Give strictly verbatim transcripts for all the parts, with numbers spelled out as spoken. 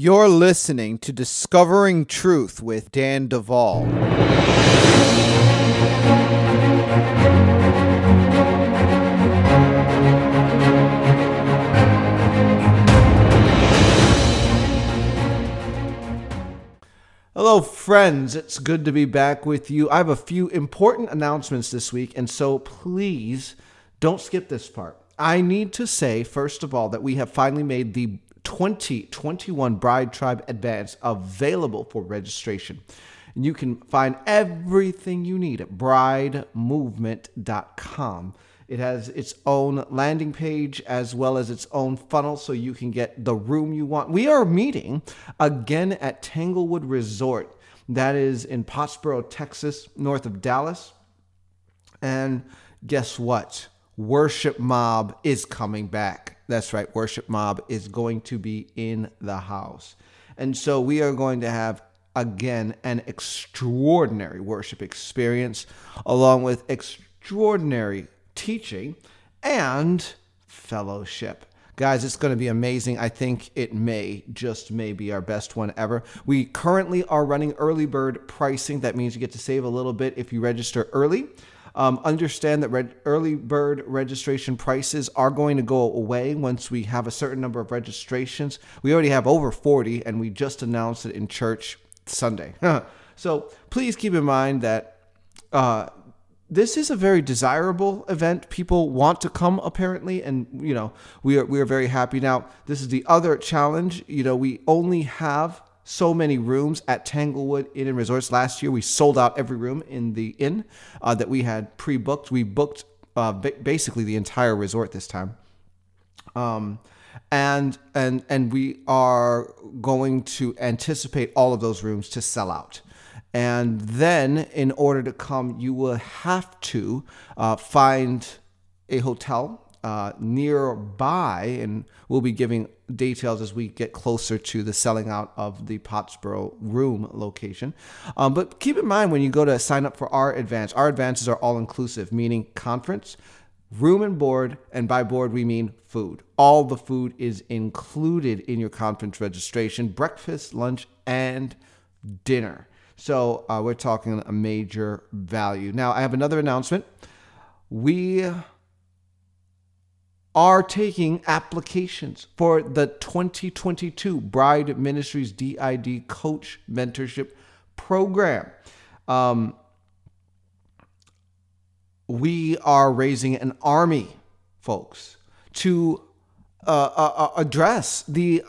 You're listening to Discovering Truth with Dan Duvall. Hello, friends. It's good to be back with you. I have a few important announcements this week, and so please don't skip this part. I need to say, first of all, that we have finally made the twenty twenty-one Bride Tribe Advance available for registration. And you can find everything you need at bride movement dot com. It has its own landing page as well as its own funnel so you can get the room you want. We are meeting again at Tanglewood Resort. That is in Pottsboro, Texas, north of Dallas. And guess what? Worship Mob is coming back. That's right. Worship Mob is going to be in the house. And so we are going to have, again, an extraordinary worship experience along with extraordinary teaching and fellowship. Guys, it's going to be amazing. I think it may, just may be our best one ever. We currently are running early bird pricing. That means you get to save a little bit if you register early. Um, understand that red, early bird registration prices are going to go away once we have a certain number of registrations. We already have over forty, and we just announced it in church Sunday. So please keep in mind that uh, this is a very desirable event. People want to come, apparently, and you know we are we are very happy. Now, this is the other challenge. You know, we only have so many rooms at Tanglewood Inn and Resorts. Last year, we sold out every room in the inn uh, that we had pre-booked. We booked uh, ba- basically the entire resort this time. Um, and and and we are going to anticipate all of those rooms to sell out. And then, in order to come, you will have to uh, find a hotel uh, nearby, and we'll be giving details as we get closer to the selling out of the Pottsboro room location. Um, but keep in mind when you go to sign up for our advance, our advances are all inclusive, meaning conference, room and board, and by board we mean food. All the food is included in your conference registration, breakfast, lunch, and dinner. So uh, we're talking a major value. Now, I have another announcement. We are taking applications for the twenty twenty-two Bride Ministries D I D Coach Mentorship Program. Um, we are raising an army, folks, to uh, uh, address the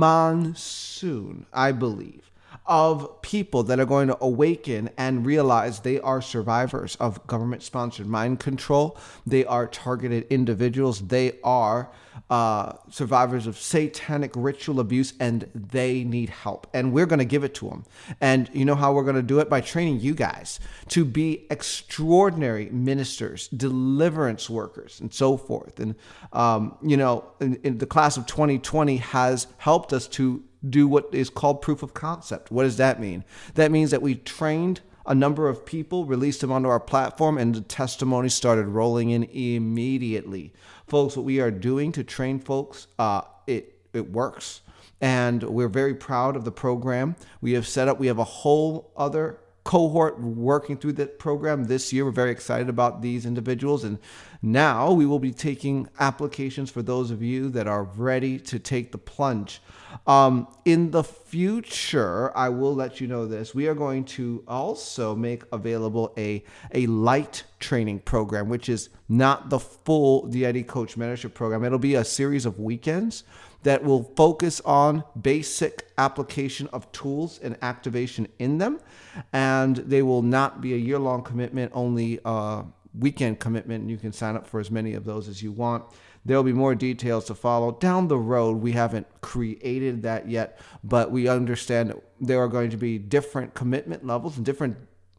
monsoon, I believe, of people that are going to awaken and realize they are survivors of government-sponsored mind control. They are targeted individuals. They are uh, survivors of satanic ritual abuse, and they need help. And we're going to give it to them. And you know how we're going to do it? By training you guys to be extraordinary ministers, deliverance workers, and so forth. And, um, you know, in, in the class of twenty twenty has helped us to do what is called proof of concept. What does that mean? That means that we trained a number of people, released them onto our platform, and the testimonies started rolling in immediately. Folks, what we are doing to train folks, uh, it it works. And we're very proud of the program. We have set up, we have a whole other cohort working through that program this year. We're very excited about these individuals. And now we will be taking applications for those of you that are ready to take the plunge. Um, in the future, I will let you know this. We are going to also make available a, a light training program, which is not the full D I D Coach Mentorship Program. It'll be a series of weekends that will focus on basic application of tools and activation in them. And they will not be a year-long commitment, only a weekend commitment. You can sign up for as many of those as you want. There'll be more details to follow down the road. We haven't created that yet, but we understand that there are going to be different commitment levels and different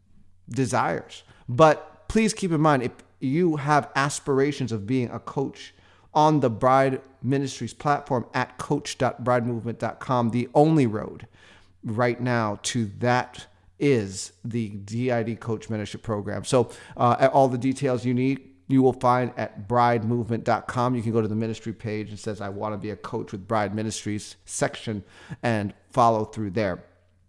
desires. But please keep in mind, if you have aspirations of being a coach on the Bride Ministries platform at coach dot bride movement dot com, the only road right now to that is the D I D Coach Mentorship Program. So uh, all the details you need, you will find at bride movement dot com. You can go to the ministry page and says, I want to be a coach with Bride Ministries section and follow through there.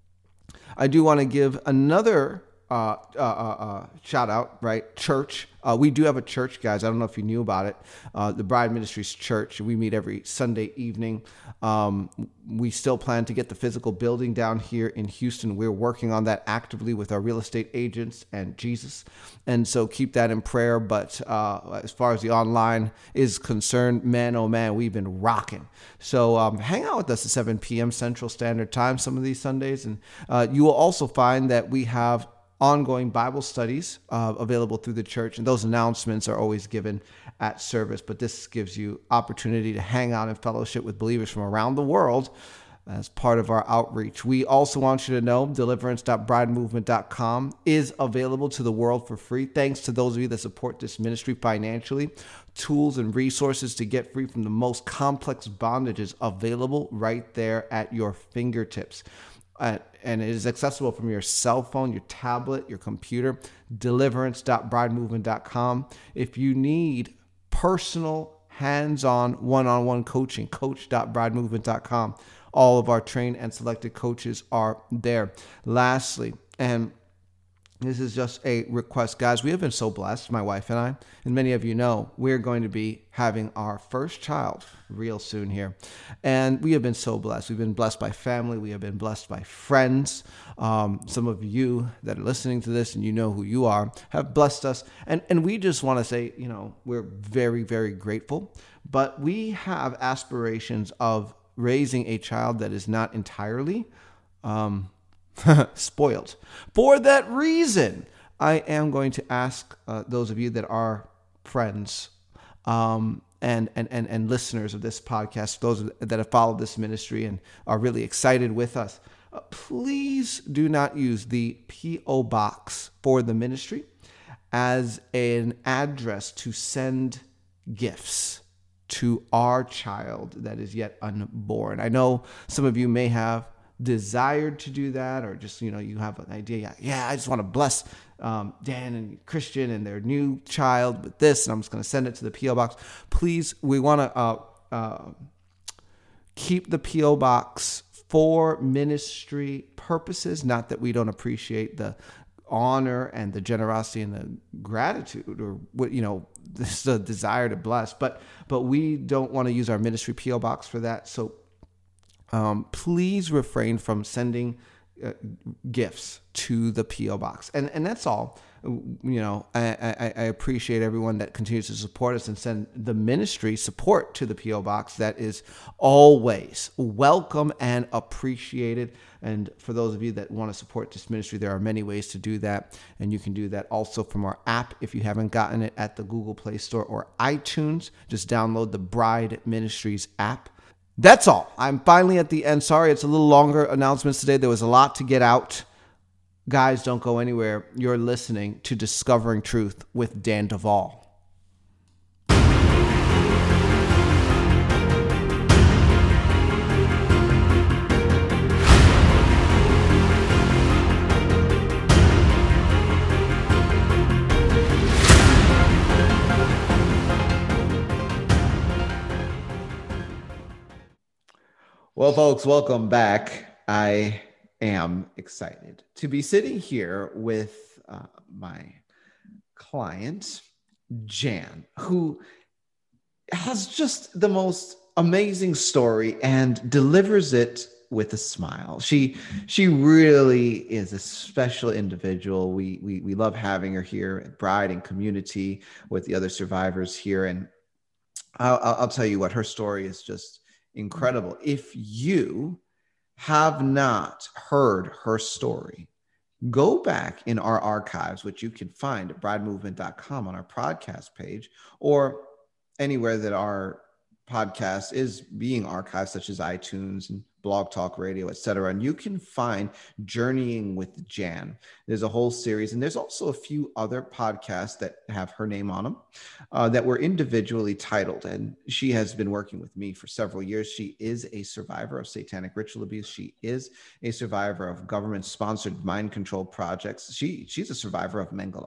I do want to give another uh, uh, uh, uh, shout out, right? Church. Uh, we do have a church, guys. I don't know if you knew about it. Uh, the Bride Ministries Church. We meet every Sunday evening. Um, we still plan to get the physical building down here in Houston. We're working on that actively with our real estate agents and Jesus. And so keep that in prayer. But uh, as far as the online is concerned, man, oh man, we've been rocking. So um, hang out with us at seven p.m. Central Standard Time some of these Sundays. And uh, you will also find that we have ongoing Bible studies uh, available through the church. And those announcements are always given at service. But this gives you opportunity to hang out and fellowship with believers from around the world as part of our outreach. We also want you to know deliverance dot bride movement dot com is available to the world for free. Thanks to those of you that support this ministry financially. Tools and resources to get free from the most complex bondages available right there at your fingertips. Uh, and it is accessible from your cell phone, your tablet, your computer, deliverance dot bride movement dot com. If you need personal, hands-on, one-on-one coaching, coach dot bride movement dot com. All of our trained and selected coaches are there. Lastly, and this is just a request, guys, we have been so blessed, my wife and I, and many of you know, we're going to be having our first child real soon here. And we have been so blessed. We've been blessed by family. We have been blessed by friends. Um, some of you that are listening to this and you know who you are have blessed us. And, and we just want to say, you know, we're very, very grateful. But we have aspirations of raising a child that is not entirely um spoiled. For that reason, I am going to ask uh, those of you that are friends um, and, and and and listeners of this podcast, those that have followed this ministry and are really excited with us, uh, please do not use the P O box for the ministry as an address to send gifts to our child that is yet unborn. I know some of you may have desired to do that, or just, you know, you have an idea. Yeah, yeah I just want to bless um, Dan and Christian and their new child with this, and I'm just going to send it to the P O box. Please, we want to uh, uh, keep the P O box for ministry purposes. Not that we don't appreciate the honor and the generosity and the gratitude, or what, you know, this the desire to bless, but but we don't want to use our ministry P O box for that. So Um, please refrain from sending uh, gifts to the P O box. And and that's all. You know, I, I, I appreciate everyone that continues to support us and send the ministry support to the P O box. That is always welcome and appreciated. And for those of you that want to support this ministry, there are many ways to do that. And you can do that also from our app. If you haven't gotten it at the Google Play Store or iTunes, just download the Bride Ministries app. That's all. I'm finally at the end. Sorry, it's a little longer announcements today. There was a lot to get out. Guys, don't go anywhere. You're listening to Discovering Truth with Dan Duvall. Well, folks, welcome back. I am excited to be sitting here with uh, my client, Jan, who has just the most amazing story and delivers it with a smile. She she really is a special individual. We we we love having her here at Bride and Community with the other survivors here. And I'll, I'll tell you what, her story is just incredible. If you have not heard her story, go back in our archives, which you can find at bride movement dot com on our podcast page, or anywhere that our podcast is being archived, such as iTunes and Blog Talk Radio, et cetera. And you can find Journeying with Jan. There's a whole series, and there's also a few other podcasts that have her name on them uh, that were individually titled. And she has been working with me for several years. She is a survivor of satanic ritual abuse. She is a survivor of government-sponsored mind control projects. She she's a survivor of Mengele.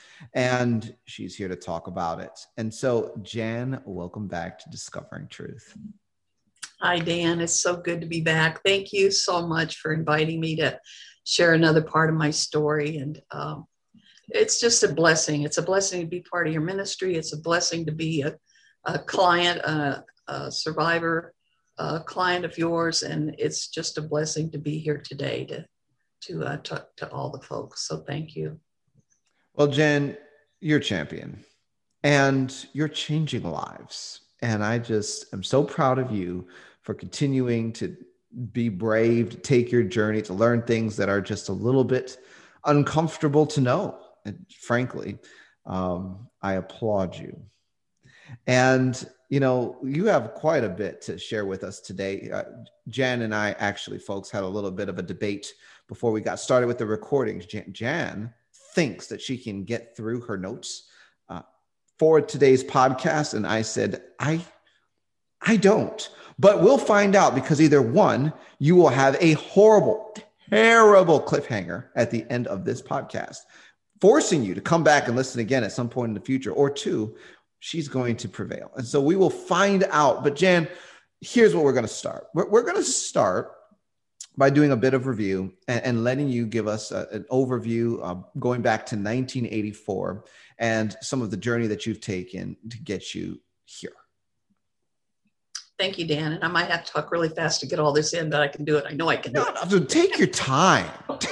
and she's here to talk about it. And so, Jan, welcome back to Discovering Truth. Hi, Dan. It's so good to be back. Thank you so much for inviting me to share another part of my story. And um, it's just a blessing. It's a blessing to be part of your ministry. It's a blessing to be a, a client, a, a survivor, a client of yours. And it's just a blessing to be here today to, to uh, talk to all the folks. So thank you. Well, Jen, you're a champion and you're changing lives. And I just am so proud of you for continuing to be brave, to take your journey, to learn things that are just a little bit uncomfortable to know. And frankly, um, I applaud you. And, you know, you have quite a bit to share with us today. Uh, Jan and I actually, folks, had a little bit of a debate before we got started with the recordings. Jan, Jan thinks that she can get through her notes uh, for today's podcast. And I said, I, I don't, but we'll find out, because either one, you will have a horrible, terrible cliffhanger at the end of this podcast, forcing you to come back and listen again at some point in the future, or two, she's going to prevail. And so we will find out. But Jan, here's what we're going to start. We're, we're going to start by doing a bit of review and, and letting you give us a, an overview uh, going back to nineteen eighty-four and some of the journey that you've taken to get you here. Thank you, Dan. And I might have to talk really fast to get all this in, but I can do it. I know I can do no, it. No, take your time.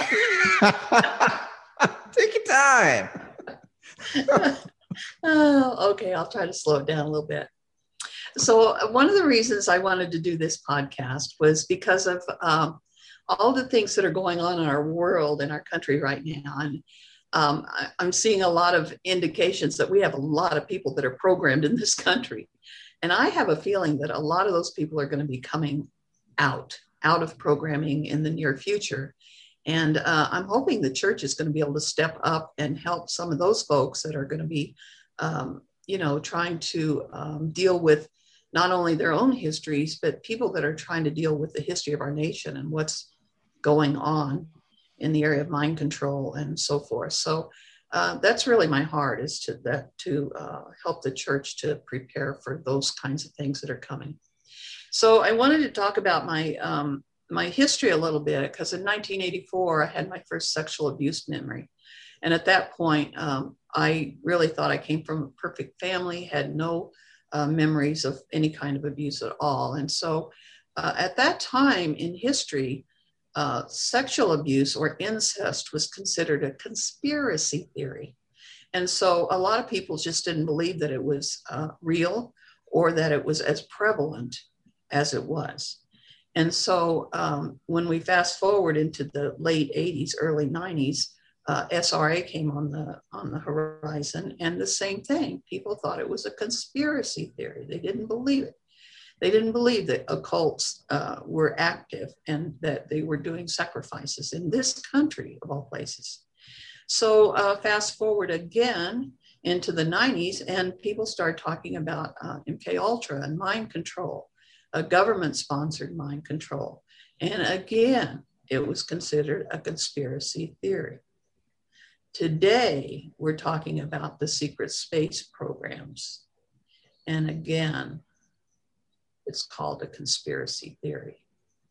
Take your time. Oh, okay. I'll try to slow it down a little bit. So one of the reasons I wanted to do this podcast was because of um, all the things that are going on in our world, in our country right now. And um, I, I'm seeing a lot of indications that we have a lot of people that are programmed in this country. And I have a feeling that a lot of those people are going to be coming out, out of programming in the near future. And uh, I'm hoping the church is going to be able to step up and help some of those folks that are going to be, um, you know, trying to um, deal with not only their own histories, but people that are trying to deal with the history of our nation and what's going on in the area of mind control and so forth. So uh, that's really my heart, is to that to uh, help the church to prepare for those kinds of things that are coming. So I wanted to talk about my um, my history a little bit, because in nineteen eighty-four, I had my first sexual abuse memory. And at that point, um, I really thought I came from a perfect family, had no uh, memories of any kind of abuse at all. And so uh, at that time in history, uh, sexual abuse or incest was considered a conspiracy theory. And so a lot of people just didn't believe that it was uh, real, or that it was as prevalent as it was. And so um, when we fast forward into the late eighties, early nineties, uh, S R A came on the on the horizon, and the same thing. People thought it was a conspiracy theory. They didn't believe it. They didn't believe that occults uh, were active and that they were doing sacrifices in this country, of all places. So uh, fast forward again into the nineties, and people started talking about uh, M K Ultra and mind control. A government-sponsored mind control. And again, it was considered a conspiracy theory. Today, we're talking about the secret space programs. And again, it's called a conspiracy theory.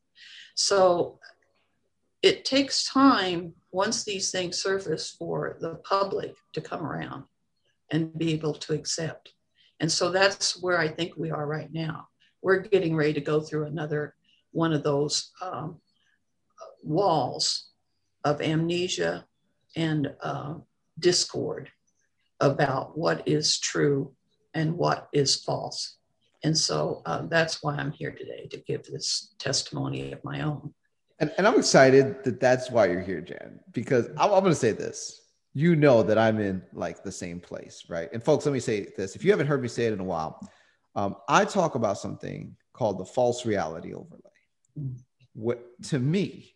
So it takes time, once these things surface, for the public to come around and be able to accept. And so that's where I think we are right now. We're getting ready to go through another one of those um, walls of amnesia and uh, discord about what is true and what is false. And so uh, that's why I'm here today, to give this testimony of my own. And, and I'm excited that that's why you're here, Jan, because I'm, I'm going to say this. You know that I'm in like the same place, right? And folks, let me say this. If you haven't heard me say it in a while, Um, I talk about something called the false reality overlay. What, to me,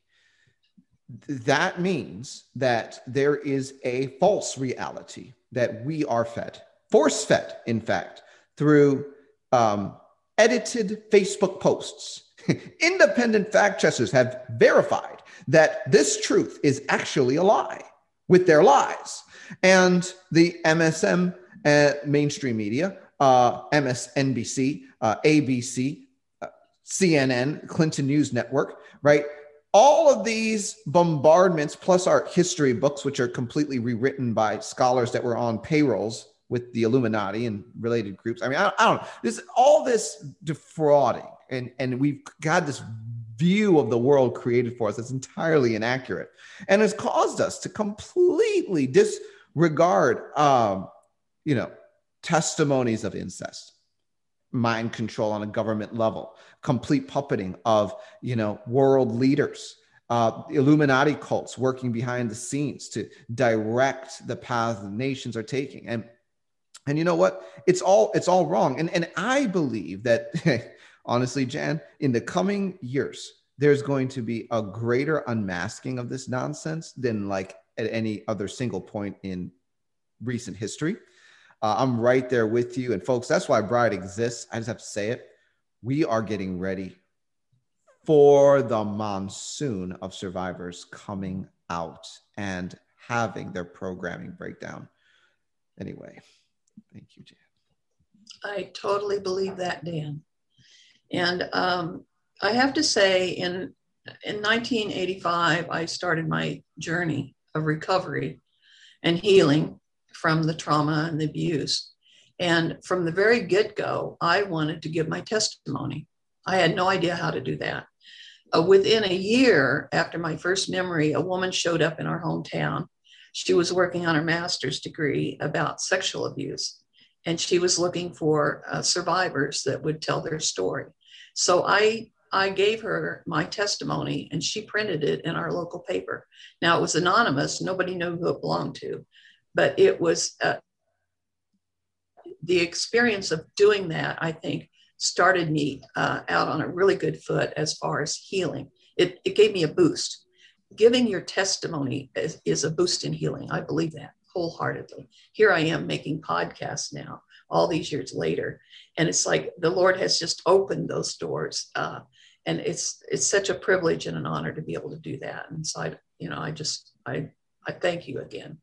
that means that there is a false reality that we are fed, force-fed, in fact, through um, edited Facebook posts. Independent fact checkers have verified that this truth is actually a lie with their lies. And the M S M uh, mainstream media, uh, M S N B C, uh, A B C, uh, C N N, Clinton News Network, right? All of these bombardments, plus our history books, which are completely rewritten by scholars that were on payrolls with the Illuminati and related groups. I mean, I, I don't know. This all this defrauding, and and we've got this view of the world created for us that's entirely inaccurate, and has caused us to completely disregard, um, you know, testimonies of incest, mind control on a government level, complete puppeting of, you know, world leaders, uh, Illuminati cults working behind the scenes to direct the path the nations are taking. And, and you know what? It's all, it's all wrong. And, and I believe that, honestly, Jan, in the coming years, there's going to be a greater unmasking of this nonsense than like at any other single point in recent history. Uh, I'm right there with you. And folks, that's why Bride exists. I just have to say it. We are getting ready for the monsoon of survivors coming out and having their programming breakdown. Anyway, thank you, Jan. I totally believe that, Dan. And um, I have to say, in, in nineteen eighty-five, I started my journey of recovery and healing from the trauma and the abuse. And from the very get-go, I wanted to give my testimony. I had no idea how to do that. Uh, within a year after my first memory, a woman showed up in our hometown. She was working on her master's degree about sexual abuse, and she was looking for uh, survivors that would tell their story. So I, I gave her my testimony, and she printed it in our local paper. Now, it was anonymous. Nobody knew who it belonged to. But it was uh, the experience of doing that, I think, started me uh, out on a really good foot as far as healing. It, it gave me a boost. Giving your testimony is, is a boost in healing. I believe that wholeheartedly. Here I am making podcasts now, all these years later. And it's like the Lord has just opened those doors. Uh, and it's it's such a privilege and an honor to be able to do that. And so I, you know, I just, I, I thank you again.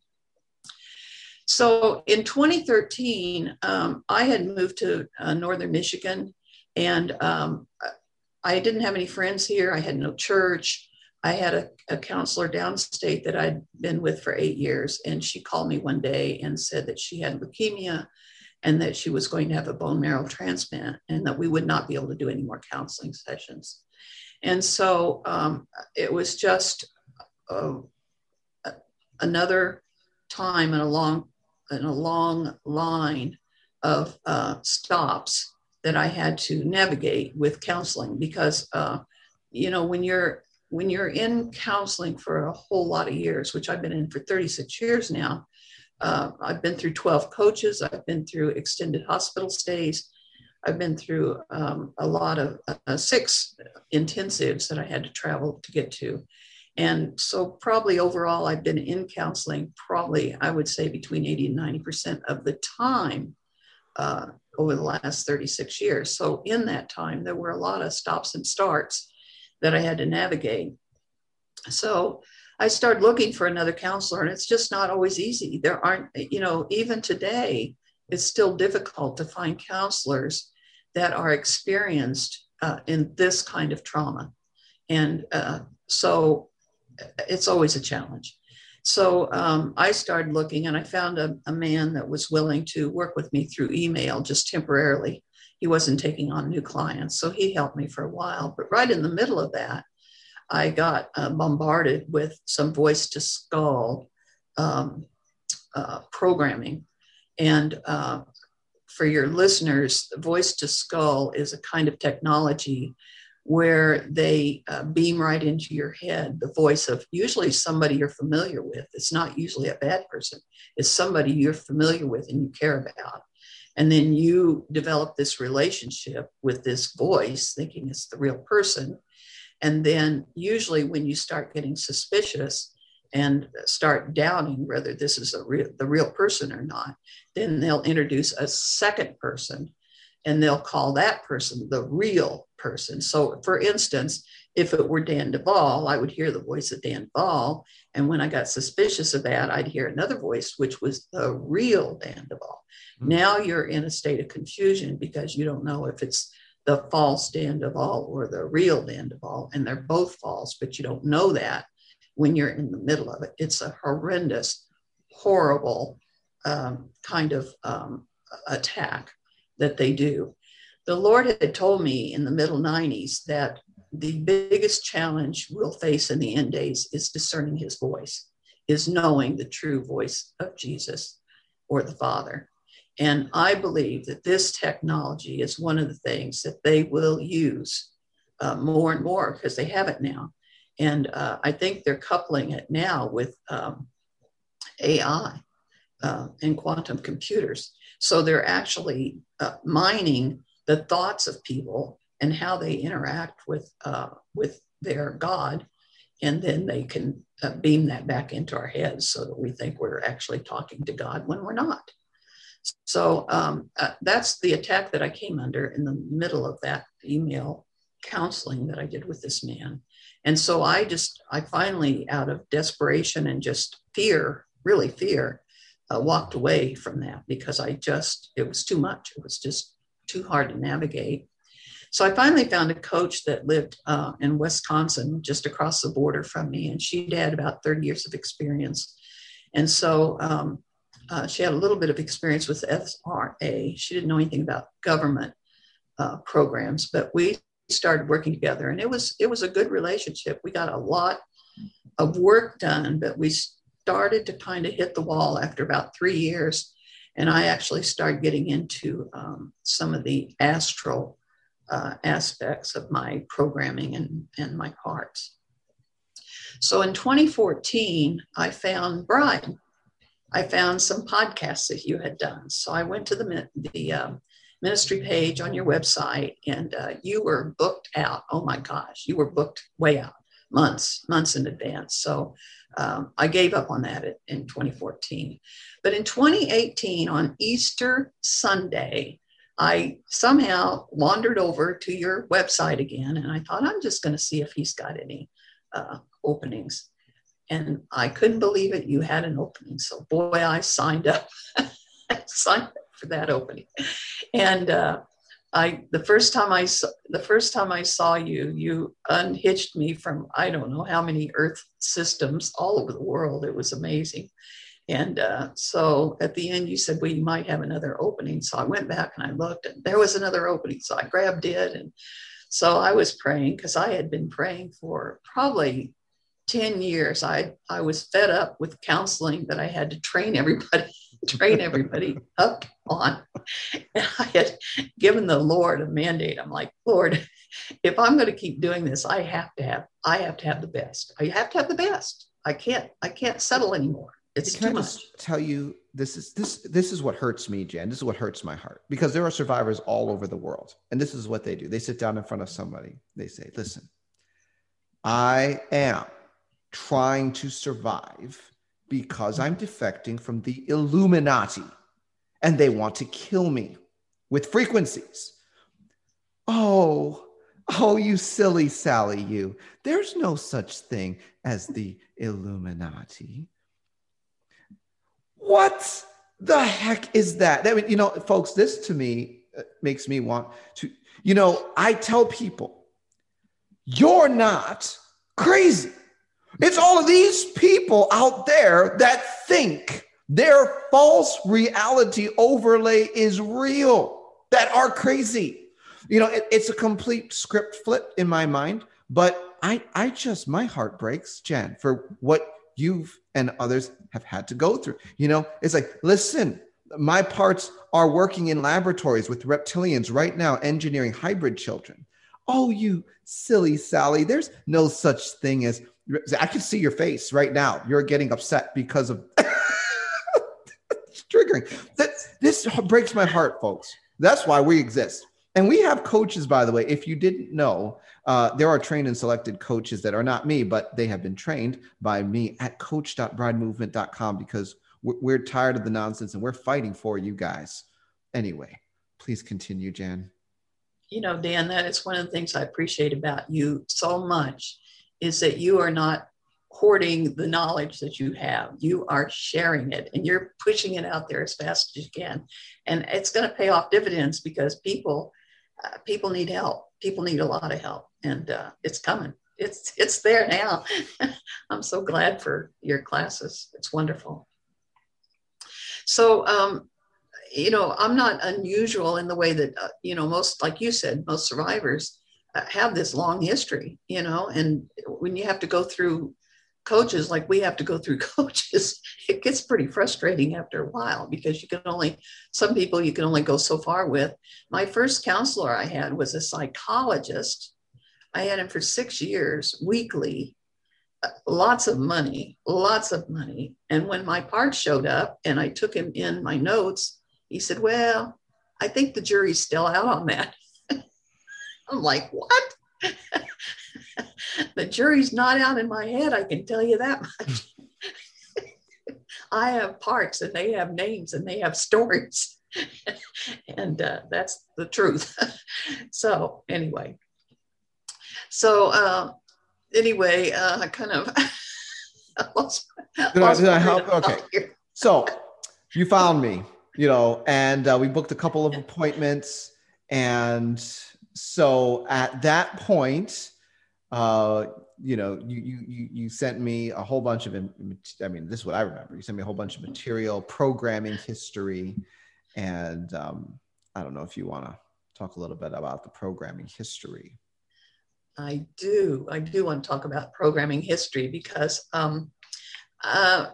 So in twenty thirteen, um, I had moved to uh, Northern Michigan, and um, I didn't have any friends here. I had no church. I had a, a counselor downstate that I'd been with for eight years. And she called me one day and said that she had leukemia and that she was going to have a bone marrow transplant and that we would not be able to do any more counseling sessions. And so um, it was just uh, another time in a long in a long line of uh, stops that I had to navigate with counseling because, uh, you know, when you're when you're in counseling for a whole lot of years, which I've been in for thirty-six years now, uh, I've been through twelve coaches, I've been through extended hospital stays, I've been through um, a lot of uh, six intensives that I had to travel to get to. And so probably overall, I've been in counseling probably, I would say, between eighty and ninety percent of the time uh, over the last thirty-six years. So in that time, there were a lot of stops and starts that I had to navigate. So I started looking for another counselor, and it's just not always easy. There aren't, you know, even today, it's still difficult to find counselors that are experienced uh, in this kind of trauma. And uh, so it's always a challenge. So um, I started looking, and I found a, a man that was willing to work with me through email just temporarily. He wasn't taking on new clients, so he helped me for a while. But right in the middle of that, I got uh, bombarded with some voice to skull um, uh, programming. And uh, for your listeners, voice to skull is a kind of technology where they uh, beam right into your head the voice of usually somebody you're familiar with. It's not usually a bad person. It's somebody you're familiar with and you care about. And then you develop this relationship with this voice, thinking it's the real person. And then usually when you start getting suspicious and start doubting whether this is a real, the real person or not, then they'll introduce a second person and they'll call that person the real person. So for instance, If it were Dan Duvall, I would hear the voice of Dan Duvall. And when I got suspicious of that, I'd hear another voice, which was the real Dan Duvall. Mm. Now you're in a state of confusion because you don't know if it's the false Dan Duvall or the real Dan Duvall, and they're both false, but you don't know that when you're in the middle of it. It's a horrendous, horrible um, kind of um, attack that they do. The Lord had told me in the middle nineties that the biggest challenge we'll face in the end days is discerning his voice, is knowing the true voice of Jesus or the Father. And I believe that this technology is one of the things that they will use uh, more and more because they have it now. And uh, I think they're coupling it now with um, A I uh, and quantum computers. So they're actually uh, mining the thoughts of people and how they interact with uh, with their God, and then they can uh, beam that back into our heads so that we think we're actually talking to God when we're not. So um, uh, that's the attack that I came under in the middle of that email counseling that I did with this man. And so I just, I finally, out of desperation and just fear, really fear, uh, walked away from that because I just, it was too much. It was just too hard to navigate. So I finally found a coach that lived uh, in Wisconsin, just across the border from me, and she had about thirty years of experience. And so um, uh, she had a little bit of experience with S R A. She didn't know anything about government uh, programs, but we started working together, and it was it was a good relationship. We got a lot of work done, but we started to kind of hit the wall after about three years. And I actually started getting into um, some of the astral Uh, aspects of my programming and, and my parts. So in twenty fourteen, I found Brian. I found some podcasts that you had done. So I went to the, the um, ministry page on your website, and uh, you were booked out. Oh my gosh, you were booked way out, months, months in advance. So um, I gave up on that in twenty fourteen. But in twenty eighteen, on Easter Sunday, I somehow wandered over to your website again, and I thought, I'm just going to see if he's got any uh, openings. And I couldn't believe it. You had an opening. So boy, I signed up, signed up for that opening. And uh, I, the first time I saw, the first time I saw you, you unhitched me from, I don't know how many Earth systems all over the world. It was amazing. And uh, so at the end, you said, well, you might have another opening. So I went back and I looked, and there was another opening. So I grabbed it. And so I was praying, because I had been praying for probably ten years. I, I was fed up with counseling that I had to train everybody, train everybody up on. And I had given the Lord a mandate. I'm like, Lord, if I'm going to keep doing this, I have to have, I have to have the best. I have to have the best. I can't, I can't settle anymore. It's Can too I much. just tell you, this is this this is what hurts me, Jan. This is what hurts my heart, because there are survivors all over the world, and this is what they do. They sit down in front of somebody. They say, "Listen, I am trying to survive because I'm defecting from the Illuminati, and they want to kill me with frequencies." Oh, oh, you silly Sally, you. There's no such thing as the Illuminati. What the heck is that? I mean, you know, folks, this to me makes me want to, you know, I tell people, you're not crazy. It's all of these people out there that think their false reality overlay is real, that are crazy. You know, it, it's a complete script flip in my mind, but I, I just, my heart breaks, Jan, for what you've and others have had to go through. You know, it's like, listen, my parts are working in laboratories with reptilians right now, engineering hybrid children. Oh, you silly Sally, there's no such thing as, I can see your face right now. You're getting upset because of it's triggering. That, this breaks my heart, folks. That's why we exist. And we have coaches, by the way, if you didn't know, uh, there are trained and selected coaches that are not me, but they have been trained by me at coach dot bride movement dot com, because we're, we're tired of the nonsense and we're fighting for you guys. Anyway, please continue, Jan. you know, Dan, that is one of the things I appreciate about you so much, is that you are not hoarding the knowledge that you have. You are sharing it and you're pushing it out there as fast as you can. And it's going to pay off dividends, because people, uh, people need help. People need a lot of help, and uh, it's coming. It's, it's there now. I'm so glad for your classes. It's wonderful. So, um, you know, I'm not unusual in the way that, uh, you know, most, like you said, most survivors uh, have this long history, you know, and when you have to go through coaches like we have to go through coaches, it gets pretty frustrating after a while, because you can only, some people you can only go so far with. My first counselor I had was a psychologist. I had him for six years, weekly, uh, lots of money, lots of money. And when my part showed up and I took him in my notes, he said, well, I think the jury's still out on that. I'm like, what? The jury's not out in my head, I can tell you that much. I have parts and they have names and they have stories. And uh, that's the truth. So anyway, so uh, anyway, uh, I kind of lost, did I, did I help? Okay. So you found me, you know, and uh, we booked a couple of appointments. And so at that point, uh, you know, you, you, you sent me a whole bunch of, I mean, this is what I remember. You sent me a whole bunch of material, programming history. And um, I don't know if you want to talk a little bit about the programming history. I do. I do want to talk about programming history, because um, uh,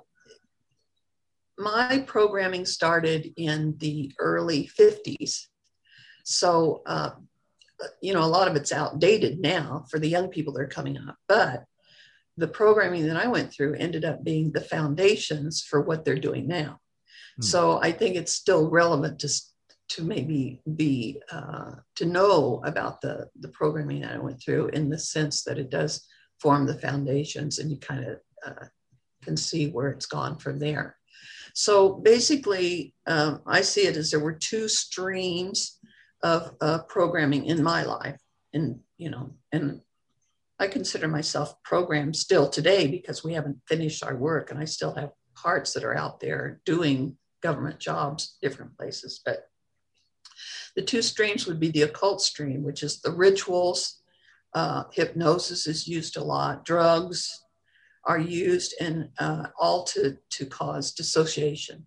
my programming started in the early fifties. So, uh, you know, a lot of it's outdated now for the young people that are coming up, but the programming that I went through ended up being the foundations for what they're doing now. Hmm. So I think it's still relevant to, to maybe be, uh, to know about the, the programming that I went through, in the sense that it does form the foundations, and you kind of uh, can see where it's gone from there. So basically, um, I see it as there were two streams of uh, programming in my life. And, you know, and I consider myself programmed still today, because we haven't finished our work and I still have parts that are out there doing government jobs, different places. But the two streams would be the occult stream, which is the rituals. Uh, hypnosis is used a lot. Drugs are used, and uh, all to, to cause dissociation.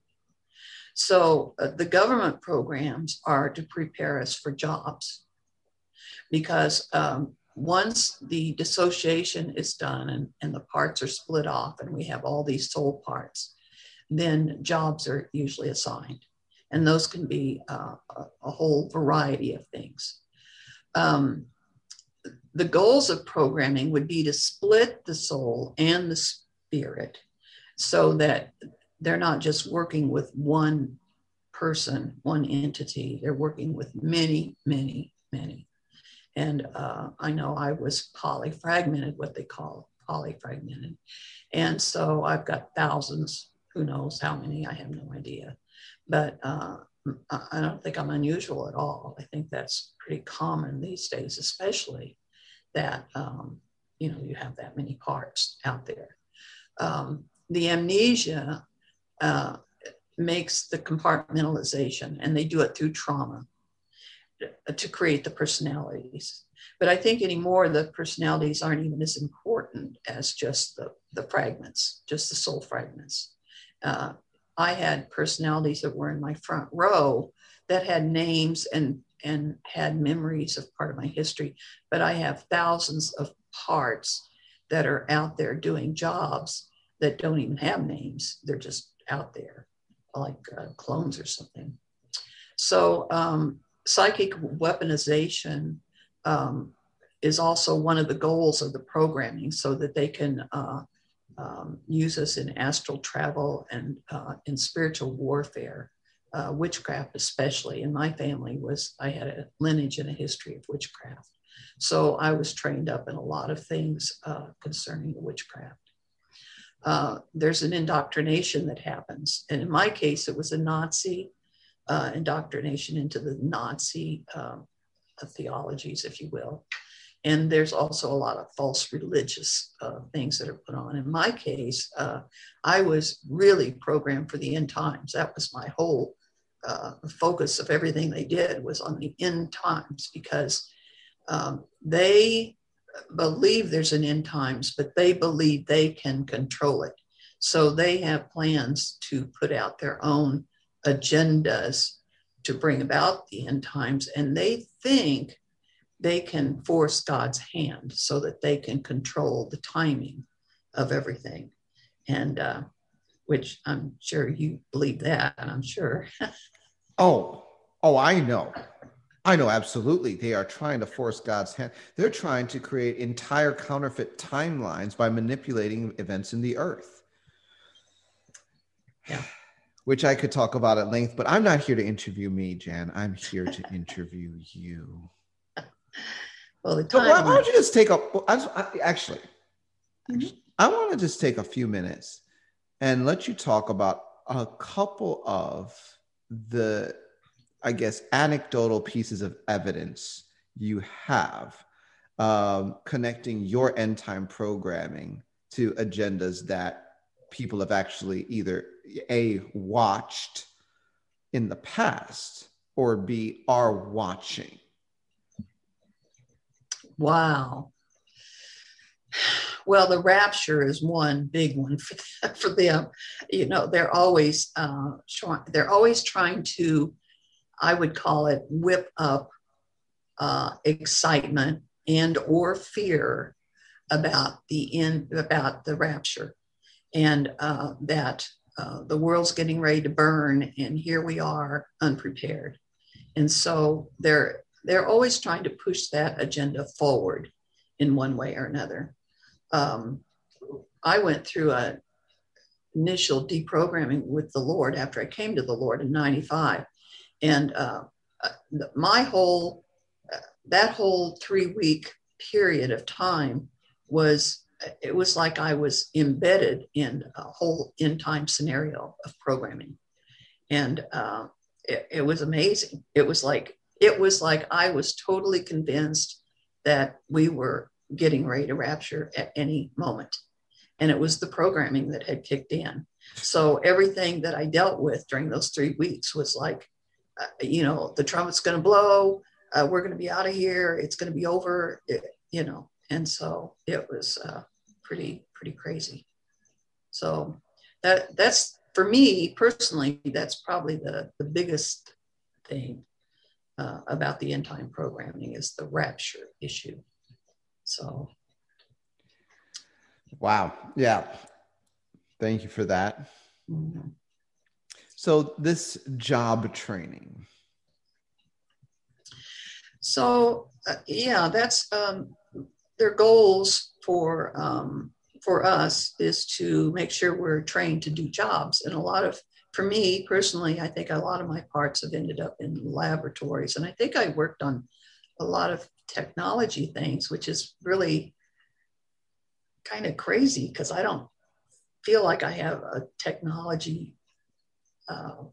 So uh, the government programs are to prepare us for jobs, because um, once the dissociation is done and, and the parts are split off and we have all these soul parts, then jobs are usually assigned. And those can be uh, a, a whole variety of things. Um, the goals of programming would be to split the soul and the spirit, so that they're not just working with one person, one entity. They're working with many, many, many. And uh, I know I was polyfragmented, what they call polyfragmented. And so I've got thousands, who knows how many, I have no idea. But uh, I don't think I'm unusual at all. I think that's pretty common these days, especially that, um, you know, you have that many parts out there. Um, the amnesia Uh, makes the compartmentalization, and they do it through trauma to create the personalities. But I think anymore, the personalities aren't even as important as just the, the fragments, just the soul fragments. Uh, I had personalities that were in my front row that had names and, and had memories of part of my history, but I have thousands of parts that are out there doing jobs that don't even have names. They're just out there, like uh, clones or something. So um, psychic weaponization um, is also one of the goals of the programming, so that they can uh, um, use us in astral travel and uh, in spiritual warfare, uh, witchcraft especially. In my family was, I had a lineage and a history of witchcraft. So I was trained up in a lot of things uh, concerning the witchcraft. Uh, there's an indoctrination that happens. And in my case, it was a Nazi uh, indoctrination into the Nazi uh, theologies, if you will. And there's also a lot of false religious uh, things that are put on. In my case, uh, I was really programmed for the end times. That was my whole uh, focus of everything they did was on the end times, because um, they believe there's an end times, but they believe they can control it. So they have plans to put out their own agendas to bring about the end times. And they think they can force God's hand so that they can control the timing of everything. And uh, which I'm sure you believe that, and I'm sure. oh, oh, I know. I know, absolutely. They are trying to force God's hand. They're trying to create entire counterfeit timelines by manipulating events in the earth. Yeah. Which I could talk about at length, but I'm not here to interview me, Jan. I'm here to interview you. Well, the time. So why, why don't you just take a, I, I, actually, Mm-hmm. actually, I want to just take a few minutes and let you talk about a couple of the, I guess, anecdotal pieces of evidence you have um, connecting your end time programming to agendas that people have actually either A, watched in the past, or B, are watching. Wow. Well, the rapture is one big one for, for them. You know, they're always uh, trying, they're always trying to, I would call it, whip up uh, excitement and or fear about the end, about the rapture, and uh, that uh, the world's getting ready to burn, and here we are unprepared. And so they're they're always trying to push that agenda forward in one way or another. Um, I went through a initial deprogramming with the Lord after I came to the Lord in ninety-five. And uh, my whole, uh, that whole three week period of time was, it was like I was embedded in a whole end time scenario of programming. And uh, it, it was amazing. It was like, it was like I was totally convinced that we were getting ready to rapture at any moment. And it was the programming that had kicked in. So everything that I dealt with during those three weeks was like, uh, you know, the trumpet's going to blow. Uh, we're going to be out of here. It's going to be over, it, you know. And so it was uh, pretty, pretty crazy. So that that's, for me personally, that's probably the, the biggest thing uh, about the end time programming is the rapture issue. So. Wow. Yeah. Thank you for that. Mm-hmm. So this job training. So uh, yeah, that's um, their goals for um, for us is to make sure we're trained to do jobs. And a lot of, for me personally, I think a lot of my parts have ended up in laboratories. And I think I worked on a lot of technology things, which is really kind of crazy because I don't feel like I have a technology uh,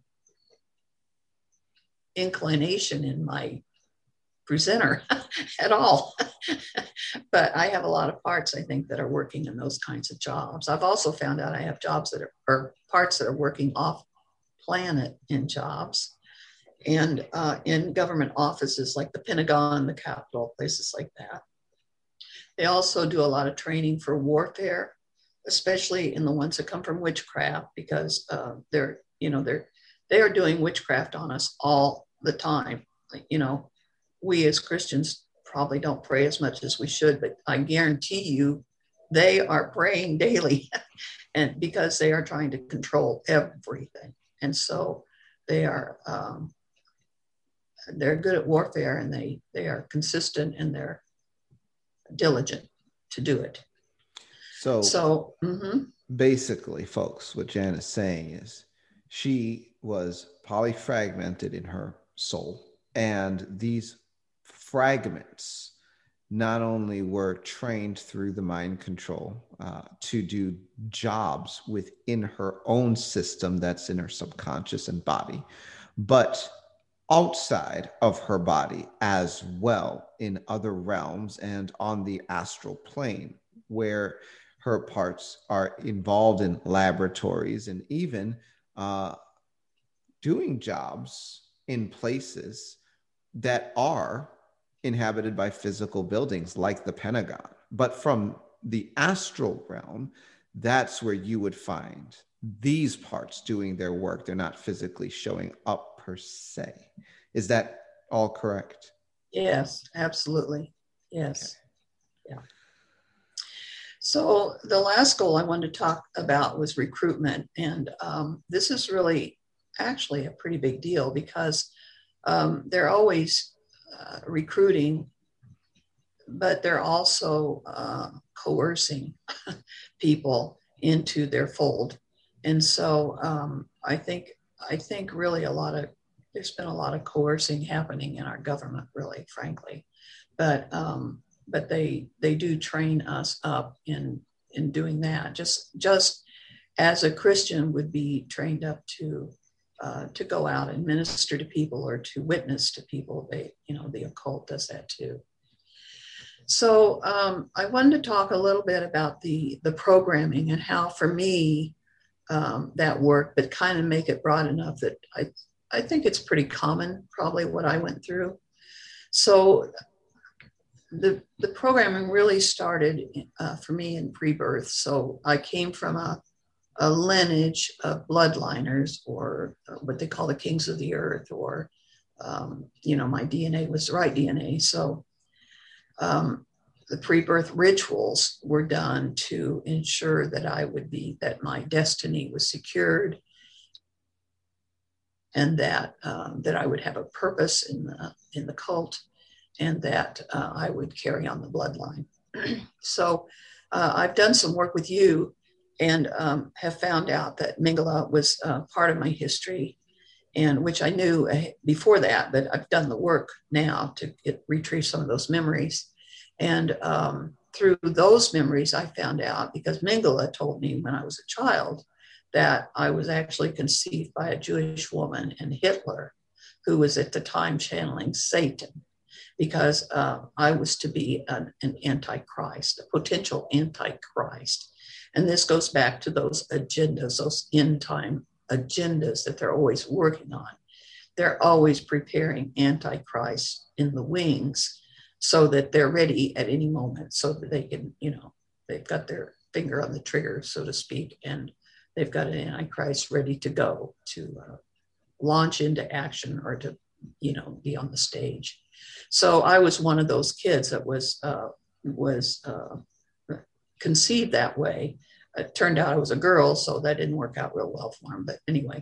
inclination in my presenter at all. But I have a lot of parts, I think, that are working in those kinds of jobs. I've also found out I have jobs that are, or parts that are working off planet in jobs and uh, in government offices like the Pentagon, the Capitol, places like that. They also do a lot of training for warfare, especially in the ones that come from witchcraft, because uh, they're, you know, they're, they are doing witchcraft on us all the time. Like, you know, we as Christians probably don't pray as much as we should, but I guarantee you they are praying daily and because they are trying to control everything. And so they are, um, they're good at warfare and they, they are consistent and they're diligent to do it. So, so mm-hmm. basically, folks, what Jan is saying is she was polyfragmented in her soul, and these fragments not only were trained through the mind control uh, to do jobs within her own system that's in her subconscious and body, but outside of her body as well in other realms and on the astral plane, where her parts are involved in laboratories and even uh, doing jobs in places that are inhabited by physical buildings like the Pentagon. But from the astral realm, that's where you would find these parts doing their work. They're not physically showing up per se. Is that all correct? Yes, absolutely. Yes. Okay. Yeah. So the last goal I wanted to talk about was recruitment. And um, this is really actually a pretty big deal because um, they're always uh, recruiting, but they're also uh, coercing people into their fold. And so um, I think I think really a lot of there's been a lot of coercing happening in our government, really, frankly. But um, but they they do train us up in in doing that. Just just as a Christian would be trained up to uh, to go out and minister to people or to witness to people. They you know the occult does that too. So um, I wanted to talk a little bit about the the programming and how, for me, um, that worked, but kind of make it broad enough that I I think it's pretty common, probably what I went through. So the the programming really started uh, for me in pre-birth. So I came from a a lineage of bloodliners, or what they call the kings of the earth, or um, you know, my D N A was the right D N A. So. Um, the pre-birth rituals were done to ensure that I would be, that my destiny was secured, and that um, that I would have a purpose in the in the cult, and that uh, I would carry on the bloodline. So uh, I've done some work with you, and um, have found out that Mingala was uh, part of my history, and which I knew before that, but I've done the work now to get, retrieve some of those memories. And um, through those memories, I found out, because Mingala told me when I was a child that I was actually conceived by a Jewish woman and Hitler, who was at the time channeling Satan, because uh, I was to be an, an antichrist, a potential antichrist. And this goes back to those agendas, those end time agendas that they're always working on. They're always preparing antichrist in the wings, so that they're ready at any moment, so that they can, you know, they've got their finger on the trigger, so to speak, and they've got an antichrist ready to go to uh, launch into action, or to, you know, be on the stage. So I was one of those kids that was uh, was uh, conceived that way. It turned out I was a girl, so that didn't work out real well for him. But anyway,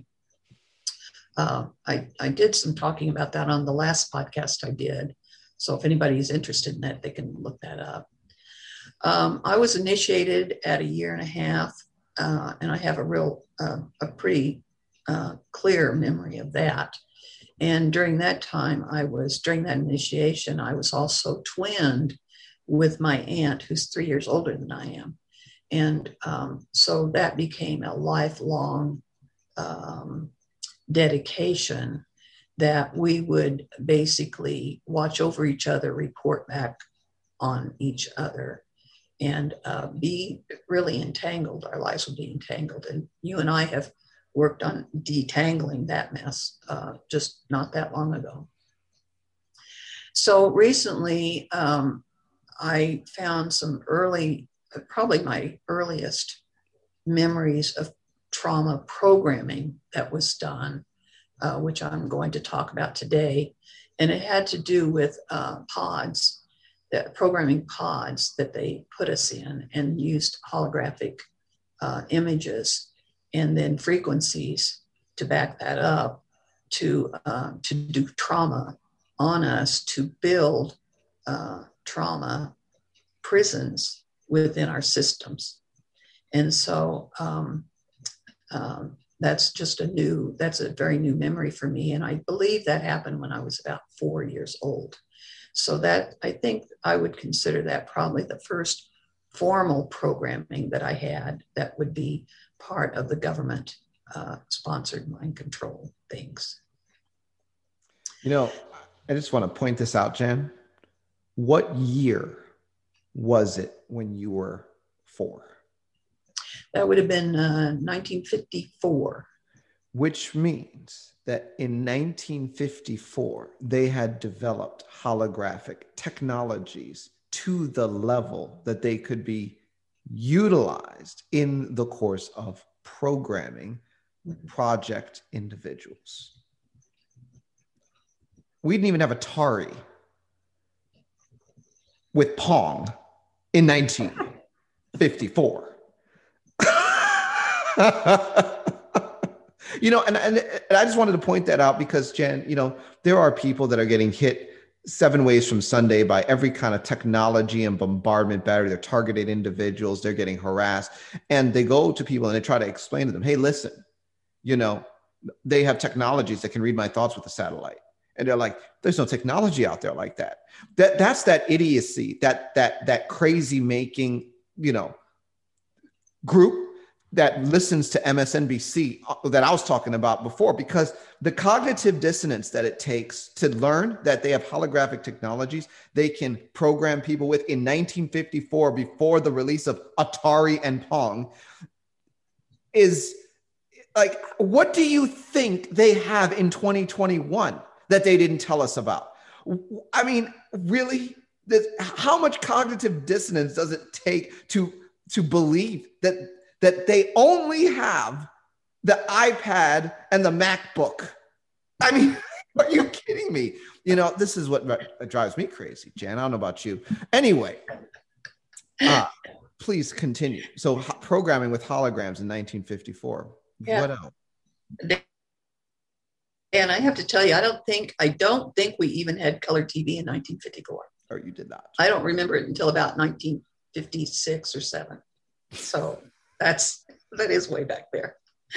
uh, I I did some talking about that on the last podcast I did. So if anybody's interested in that, they can look that up. Um, I was initiated at a year and a half, uh, and I have a real, uh, a pretty uh, clear memory of that. And during that time, I was, during that initiation, I was also twinned with my aunt, who's three years older than I am. And um, so that became a lifelong um, dedication, that we would basically watch over each other, report back on each other, and uh, be really entangled. Our lives would be entangled. And you and I have worked on detangling that mess uh, just not that long ago. So recently, um, I found some early, probably my earliest memories of trauma programming that was done, Uh, which I'm going to talk about today. And it had to do with uh, pods, that programming pods that they put us in, and used holographic uh, images and then frequencies to back that up, to, uh, to do trauma on us, to build uh, trauma prisons within our systems. And so um, um, that's just a new, that's a very new memory for me. And I believe that happened when I was about four years old. So that, I think I would consider that probably the first formal programming that I had that would be part of the government uh, sponsored mind control things. You know, I just want to point this out, Jen. What year was it when you were four? That would have been uh, nineteen fifty-four. Which means that in nineteen fifty-four, they had developed holographic technologies to the level that they could be utilized in the course of programming project individuals. We didn't even have Atari with Pong in nineteen fifty-four. You know, and, and, and I just wanted to point that out because, Jen, you know, there are people that are getting hit seven ways from Sunday by every kind of technology and bombardment battery. They're targeted individuals. They're getting harassed. And they go to people and they try to explain to them, hey, listen, you know, they have technologies that can read my thoughts with a satellite. And they're like, there's no technology out there like that. That that's that idiocy, that that that crazy making, you know, group that listens to M S N B C that I was talking about before, because the cognitive dissonance that it takes to learn that they have holographic technologies they can program people with in nineteen fifty-four, before the release of Atari and Pong, is like, what do you think they have in twenty twenty-one that they didn't tell us about? I mean, really? How much cognitive dissonance does it take to, to believe that that they only have the iPad and the MacBook? I mean, are you kidding me? You know, this is what drives me crazy, Jan. I don't know about you. Anyway, uh, please continue. So ho- programming with holograms in nineteen fifty-four. Yeah. What else? And I have to tell you, I don't think, I don't think we even had color T V in nineteen fifty-four. Or you did not. I don't remember it until about nineteen fifty-six or seven. So that's, that is way back there.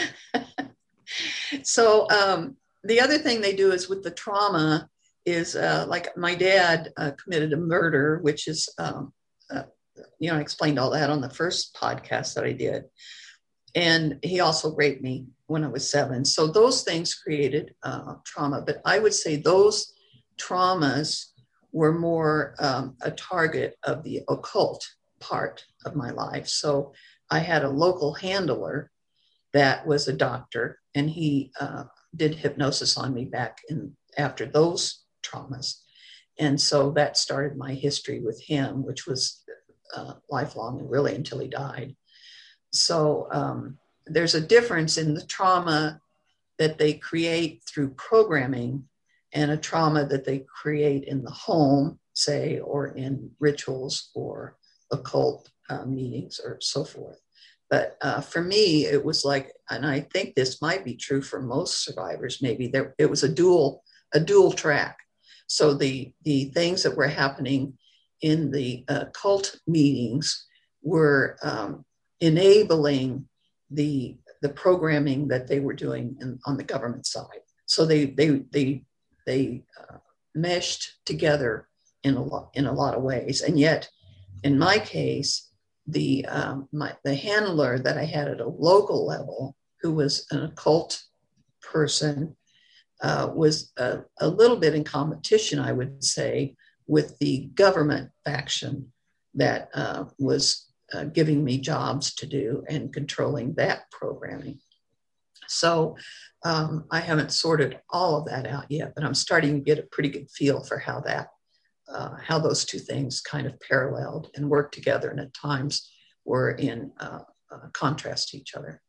So um, the other thing they do is with the trauma is uh, like my dad uh, committed a murder, which is, um, uh, you know, I explained all that on the first podcast that I did. And he also raped me when I was seven. So those things created uh, trauma. But I would say those traumas were more um, a target of the occult part of my life. So I had a local handler that was a doctor, and he uh, did hypnosis on me back in after those traumas. And so that started my history with him, which was uh, lifelong, really, until he died. So um, there's a difference in the trauma that they create through programming and a trauma that they create in the home, say, or in rituals or occult uh, meetings or so forth. But uh, for me, it was like, and I think this might be true for most survivors, maybe there, it was a dual, a dual track. So the, the things that were happening in the uh, cult meetings were um, enabling the, the programming that they were doing in, on the government side. So they, they, they, they uh, meshed together in a lot, in a lot of ways. And yet, in my case, the um, my the handler that I had at a local level, who was an occult person, uh, was a, a little bit in competition, I would say, with the government faction that uh, was uh, giving me jobs to do and controlling that programming. So um, I haven't sorted all of that out yet, but I'm starting to get a pretty good feel for how that Uh, how those two things kind of paralleled and worked together, and at times were in uh, uh, contrast to each other.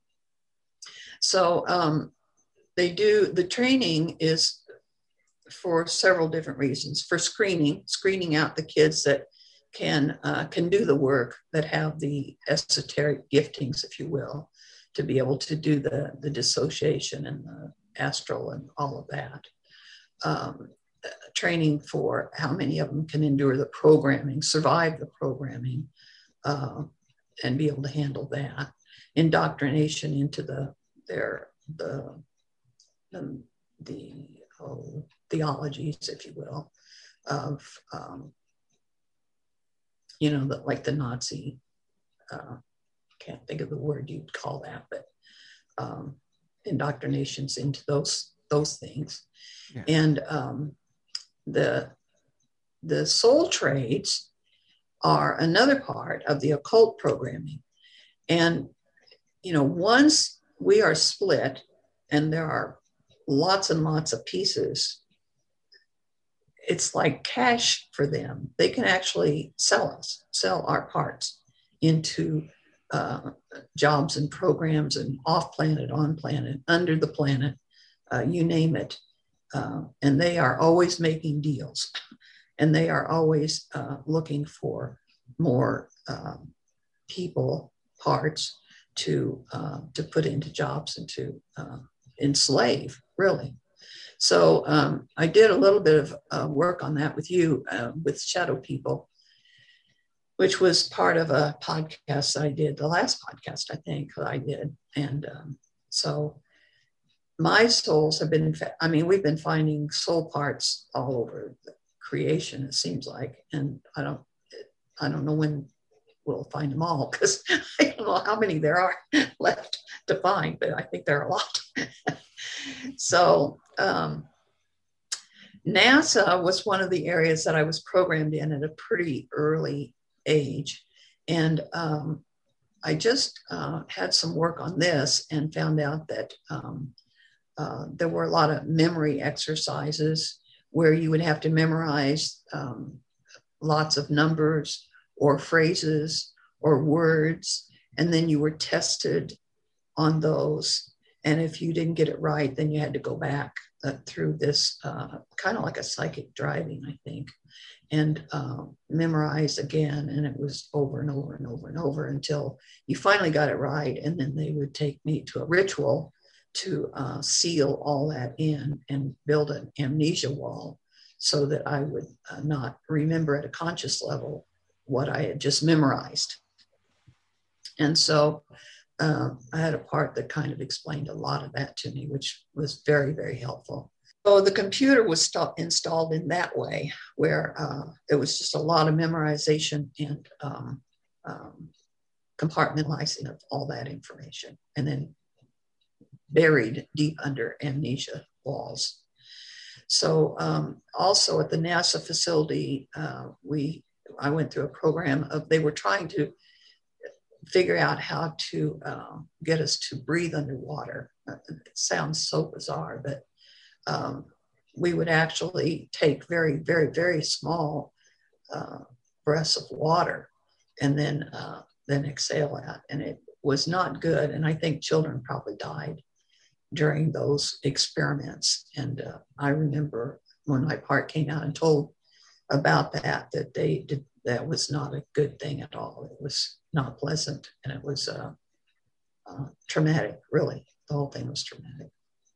So um, they do, the training is for several different reasons. For screening, screening out the kids that can, uh, can do the work, that have the esoteric giftings, if you will, to be able to do the, the dissociation and the astral and all of that. Um, training for how many of them can endure the programming, survive the programming, uh, and be able to handle that. Indoctrination into the their the the, the oh, theologies, if you will, of um, you know, the, like the Nazi. Uh, can't think of the word you'd call that, but um, indoctrinations into those those things. Yeah. And um, the, the soul trades are another part of the occult programming. And, you know, once we are split and there are lots and lots of pieces, it's like cash for them. They can actually sell us, sell our parts into uh, jobs and programs and off planet, on planet, under the planet, uh, you name it. Uh, and they are always making deals, and they are always uh, looking for more um, people, parts to uh, to put into jobs and to uh, enslave, really. So um, I did a little bit of uh, work on that with you, uh, with Shadow People, which was part of a podcast I did, the last podcast I think that I did. And um, so my souls have been, I mean, we've been finding soul parts all over the creation, it seems like. And I don't, I don't know when we'll find them all, because I don't know how many there are left to find, but I think there are a lot. So um, NASA was one of the areas that I was programmed in at a pretty early age. And um, I just uh, had some work on this and found out that um, uh, there were a lot of memory exercises where you would have to memorize um, lots of numbers or phrases or words, and then you were tested on those. And if you didn't get it right, then you had to go back uh, through this uh, kind of like a psychic driving, I think, and uh, memorize again. And it was over and over and over and over until you finally got it right. And then they would take me to a ritual to uh, seal all that in and build an amnesia wall so that I would uh, not remember at a conscious level what I had just memorized. And so uh, I had a part that kind of explained a lot of that to me, which was very, very helpful. So the computer was st- installed in that way, where uh, there was just a lot of memorization and um, um, compartmentalizing of all that information, and then buried deep under amnesia walls. So um, also at the NASA facility, uh, we I went through a program of, they were trying to figure out how to uh, get us to breathe underwater. It sounds so bizarre, but um, we would actually take very, very, very small uh, breaths of water and then, uh, then exhale out. And it was not good. And I think children probably died during those experiments. And uh, I remember when my part came out and told about that, that they did, that was not a good thing at all. It was not pleasant, and it was uh, uh, traumatic, really. The whole thing was traumatic.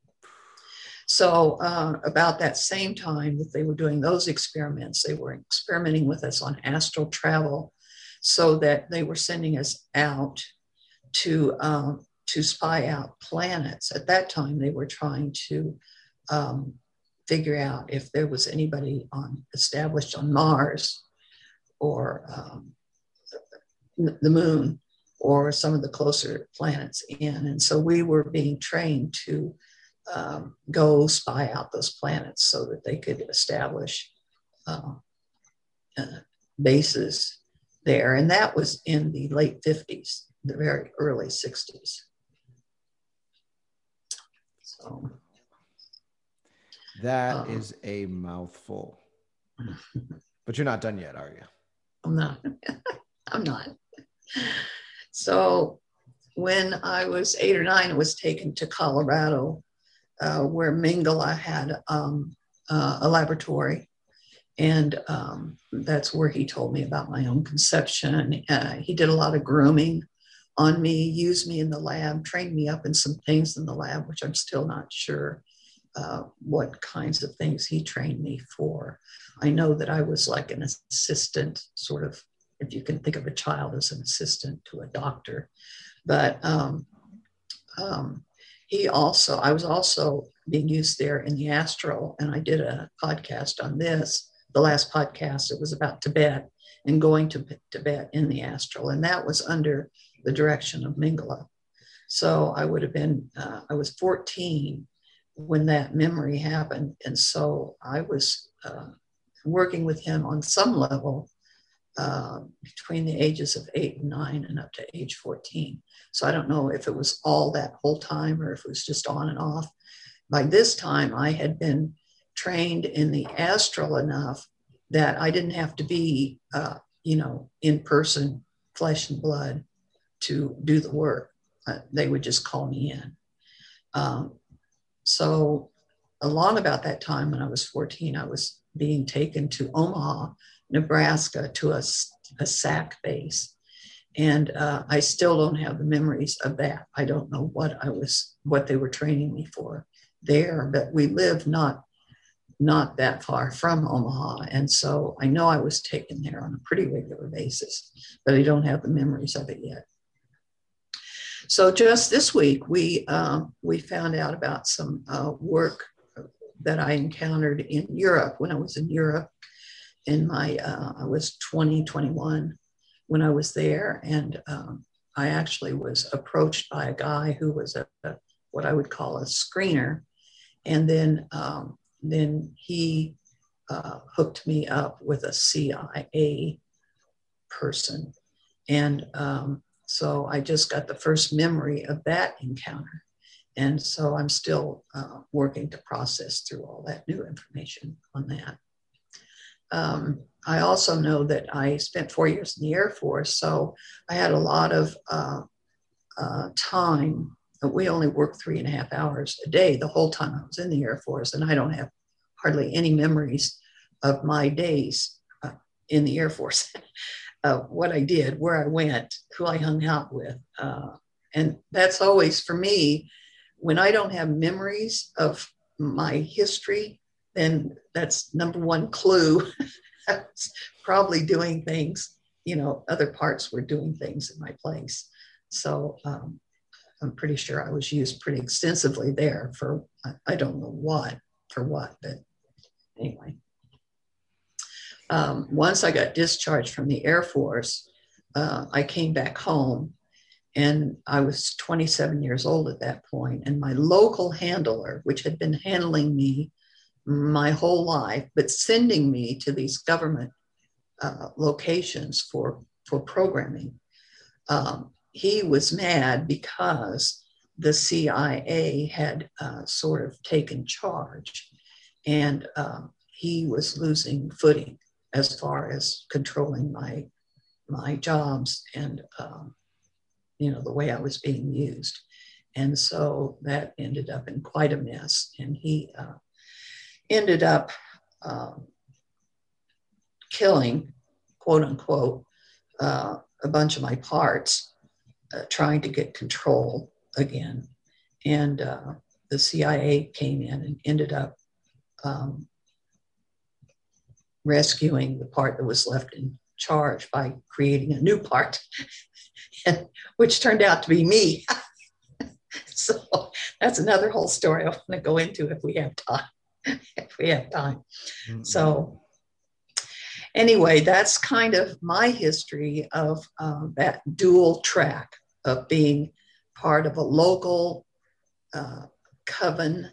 So uh, about that same time that they were doing those experiments, they were experimenting with us on astral travel, so that they were sending us out to, um, to spy out planets. At that time, they were trying to um, figure out if there was anybody on established on Mars or um, the moon or some of the closer planets in. And so we were being trained to um, go spy out those planets so that they could establish uh, uh, bases there. And that was in the late fifties, the very early sixties. So that um, is a mouthful. But you're not done yet, are you? I'm not. I'm not. So when I was eight or nine, I was taken to Colorado, uh, where Mingala had um, uh, a laboratory. And um, that's where he told me about my own conception. Uh, he did a lot of grooming on me, used me in the lab, trained me up in some things in the lab, which I'm still not sure uh, what kinds of things he trained me for. I know that I was like an assistant, sort of, if you can think of a child as an assistant to a doctor. But um, um, he also, I was also being used there in the astral, and I did a podcast on this. The last podcast, it was about Tibet and going to Tibet in the astral, and that was under the direction of Mingala. So I would have been, uh, I was fourteen when that memory happened. And so I was uh, working with him on some level uh, between the ages of eight and nine and up to age fourteen. So I don't know if it was all that whole time or if it was just on and off. By this time, I had been trained in the astral enough that I didn't have to be, uh, you know, in person, flesh and blood to do the work. Uh, they would just call me in. Um, so along about that time when I was fourteen, I was being taken to Omaha, Nebraska, to a, a S A C base. And uh, I still don't have the memories of that. I don't know what I was, what they were training me for there, but we lived not, not that far from Omaha. And so I know I was taken there on a pretty regular basis, but I don't have the memories of it yet. So just this week, we, um, we found out about some uh, work that I encountered in Europe when I was in Europe. In my, uh, I was twenty, twenty-one when I was there. And um, I actually was approached by a guy who was a, a what I would call a screener. And then, um, then he uh, hooked me up with a C I A person. And um, so I just got the first memory of that encounter. And so I'm still uh, working to process through all that new information on that. Um, I also know that I spent four years in the Air Force, so I had a lot of uh, uh, time. We only worked three and a half hours a day the whole time I was in the Air Force, and I don't have hardly any memories of my days uh, in the Air Force, uh, what I did, where I went, who I hung out with. Uh, and that's always, for me, when I don't have memories of my history, then that's number one clue. I was probably doing things, you know, other parts were doing things in my place. So um, I'm pretty sure I was used pretty extensively there for, I, I don't know what, for what, but anyway. Um, once I got discharged from the Air Force, uh, I came back home, and I was twenty-seven years old at that point. And my local handler, which had been handling me my whole life, but sending me to these government uh, locations for, for programming, um, he was mad because the C I A had uh, sort of taken charge, and uh, he was losing footing as far as controlling my, my jobs and, um, you know, the way I was being used. And so that ended up in quite a mess. And he uh, ended up um, killing, quote unquote, uh, a bunch of my parts, uh, trying to get control again. And uh, the C I A came in and ended up um, rescuing the part that was left in charge by creating a new part, which turned out to be me. So that's another whole story I want to go into if we have time. If we have time. Mm-hmm. So anyway, that's kind of my history of um, that dual track of being part of a local uh, coven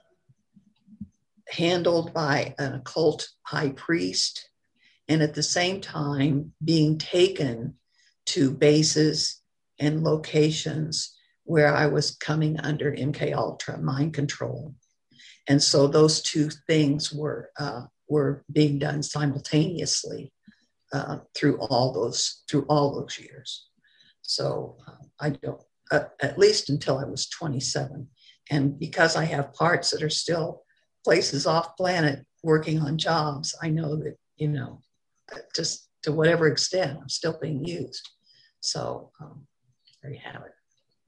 handled by an occult high priest, and at the same time being taken to bases and locations where I was coming under M K Ultra mind control. And so those two things were uh, were being done simultaneously uh, through all those through all those years. So uh, I don't, uh, at least until I was twenty-seven, and because I have parts that are still places off planet working on jobs, I know that, you know, just to whatever extent I'm still being used. So um, there you have it.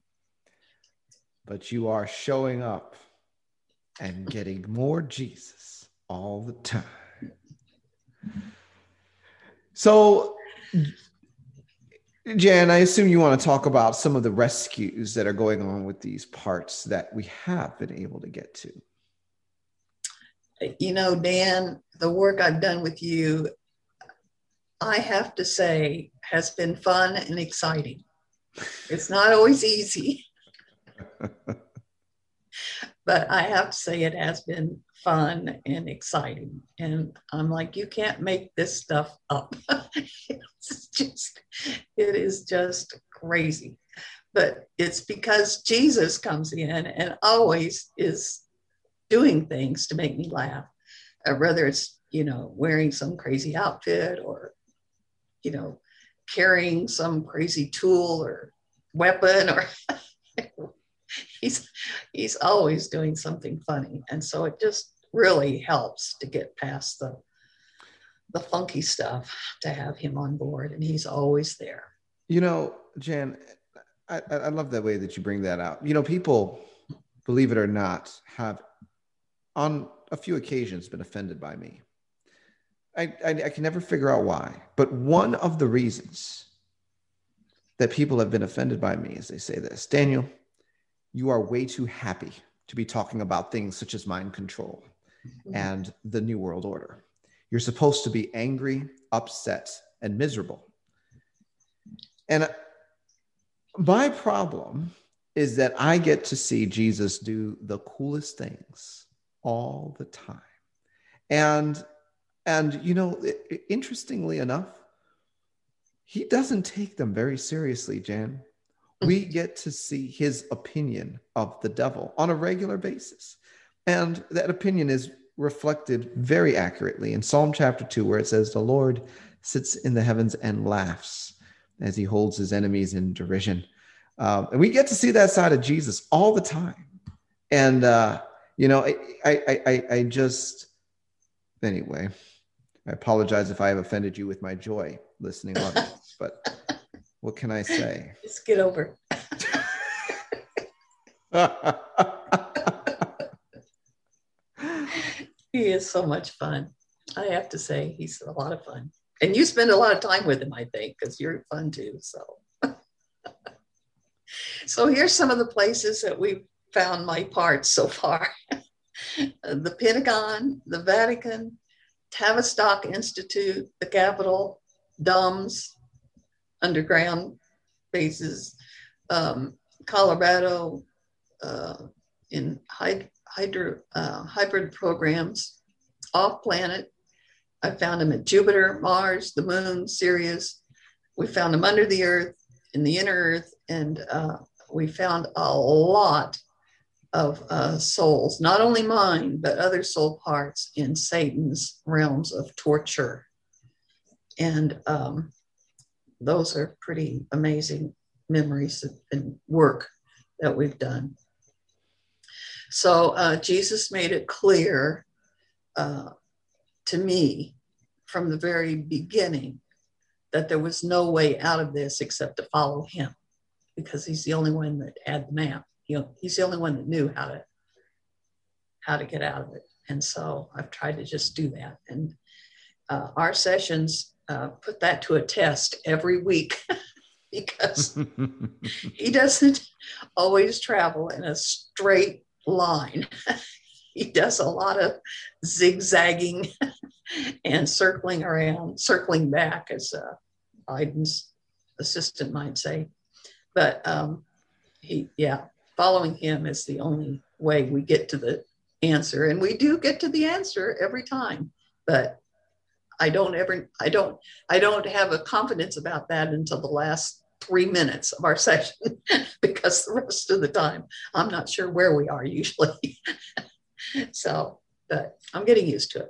But you are showing up and getting more Jesus all the time. So, Jan, I assume you want to talk about some of the rescues that are going on with these parts that we have been able to get to. You know, Dan, the work I've done with you, I have to say, has been fun and exciting. It's not always easy. but I have to say it has been fun and exciting. And I'm like, you can't make this stuff up. It's just, it is just crazy. But it's because Jesus comes in and always is doing things to make me laugh, uh, whether it's, you know, wearing some crazy outfit or, you know, carrying some crazy tool or weapon, or he's he's always doing something funny. And so it just really helps to get past the the funky stuff to have him on board, and he's always there. You know, Jan, I, I love that way that you bring that out. You know, people, believe it or not, have on a few occasions been offended by me. I, I, I can never figure out why, but one of the reasons that people have been offended by me is they say this: Daniel, you are way too happy to be talking about things such as mind control mm-hmm. and the New World Order. You're supposed to be angry, upset, and miserable. And my problem is that I get to see Jesus do the coolest things all the time. And And, you know, interestingly enough, he doesn't take them very seriously, Jan. We get to see his opinion of the devil on a regular basis. And that opinion is reflected very accurately in Psalm chapter two, where it says, the Lord sits in the heavens and laughs as he holds his enemies in derision. Um, and we get to see that side of Jesus all the time. And, uh, you know, I, I, I, I just, anyway. I apologize if I have offended you with my joy listening on this, but what can I say? Just get over. He is so much fun. I have to say, he's a lot of fun. And you spend a lot of time with him, I think, because you're fun too. So, so here's some of the places that we've found my parts so far. The Pentagon, the Vatican, Tavistock Institute, the Capitol, D U M S, underground bases, um, Colorado, uh, in hyd- hydro, uh, hybrid programs, off planet. I found them at Jupiter, Mars, the moon, Sirius. We found them under the earth, in the inner earth, and uh, we found a lot of uh, souls, not only mine, but other soul parts in Satan's realms of torture. And um, those are pretty amazing memories and work that we've done. So uh, Jesus made it clear uh, to me from the very beginning that there was no way out of this except to follow him, because he's the only one that had the map. You know, he's the only one that knew how to how to get out of it. And so I've tried to just do that. And uh, our sessions uh, put that to a test every week because he doesn't always travel in a straight line. He does a lot of zigzagging and circling around, circling back, as uh, Biden's assistant might say. But um, he, yeah. Following him is the only way we get to the answer. And we do get to the answer every time, but I don't ever, I don't, I don't have a confidence about that until the last three minutes of our session, because the rest of the time, I'm not sure where we are usually. So, but I'm getting used to it.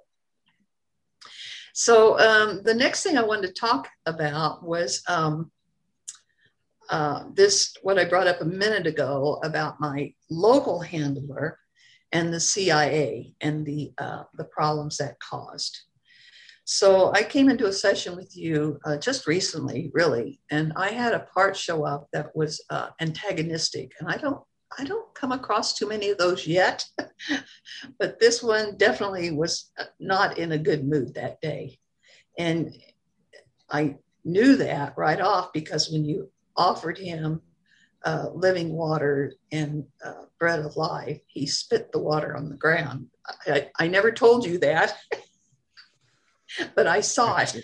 So um, the next thing I wanted to talk about was um, Uh, this, what I brought up a minute ago about my local handler and the C I A and the uh, the problems that caused. So I came into a session with you uh, just recently, really, and I had a part show up that was uh, antagonistic, and I don't I don't come across too many of those yet, but this one definitely was not in a good mood that day, and I knew that right off, because when you offered him uh, living water and uh, bread of life, he spit the water on the ground. I, I never told you that, but I saw it.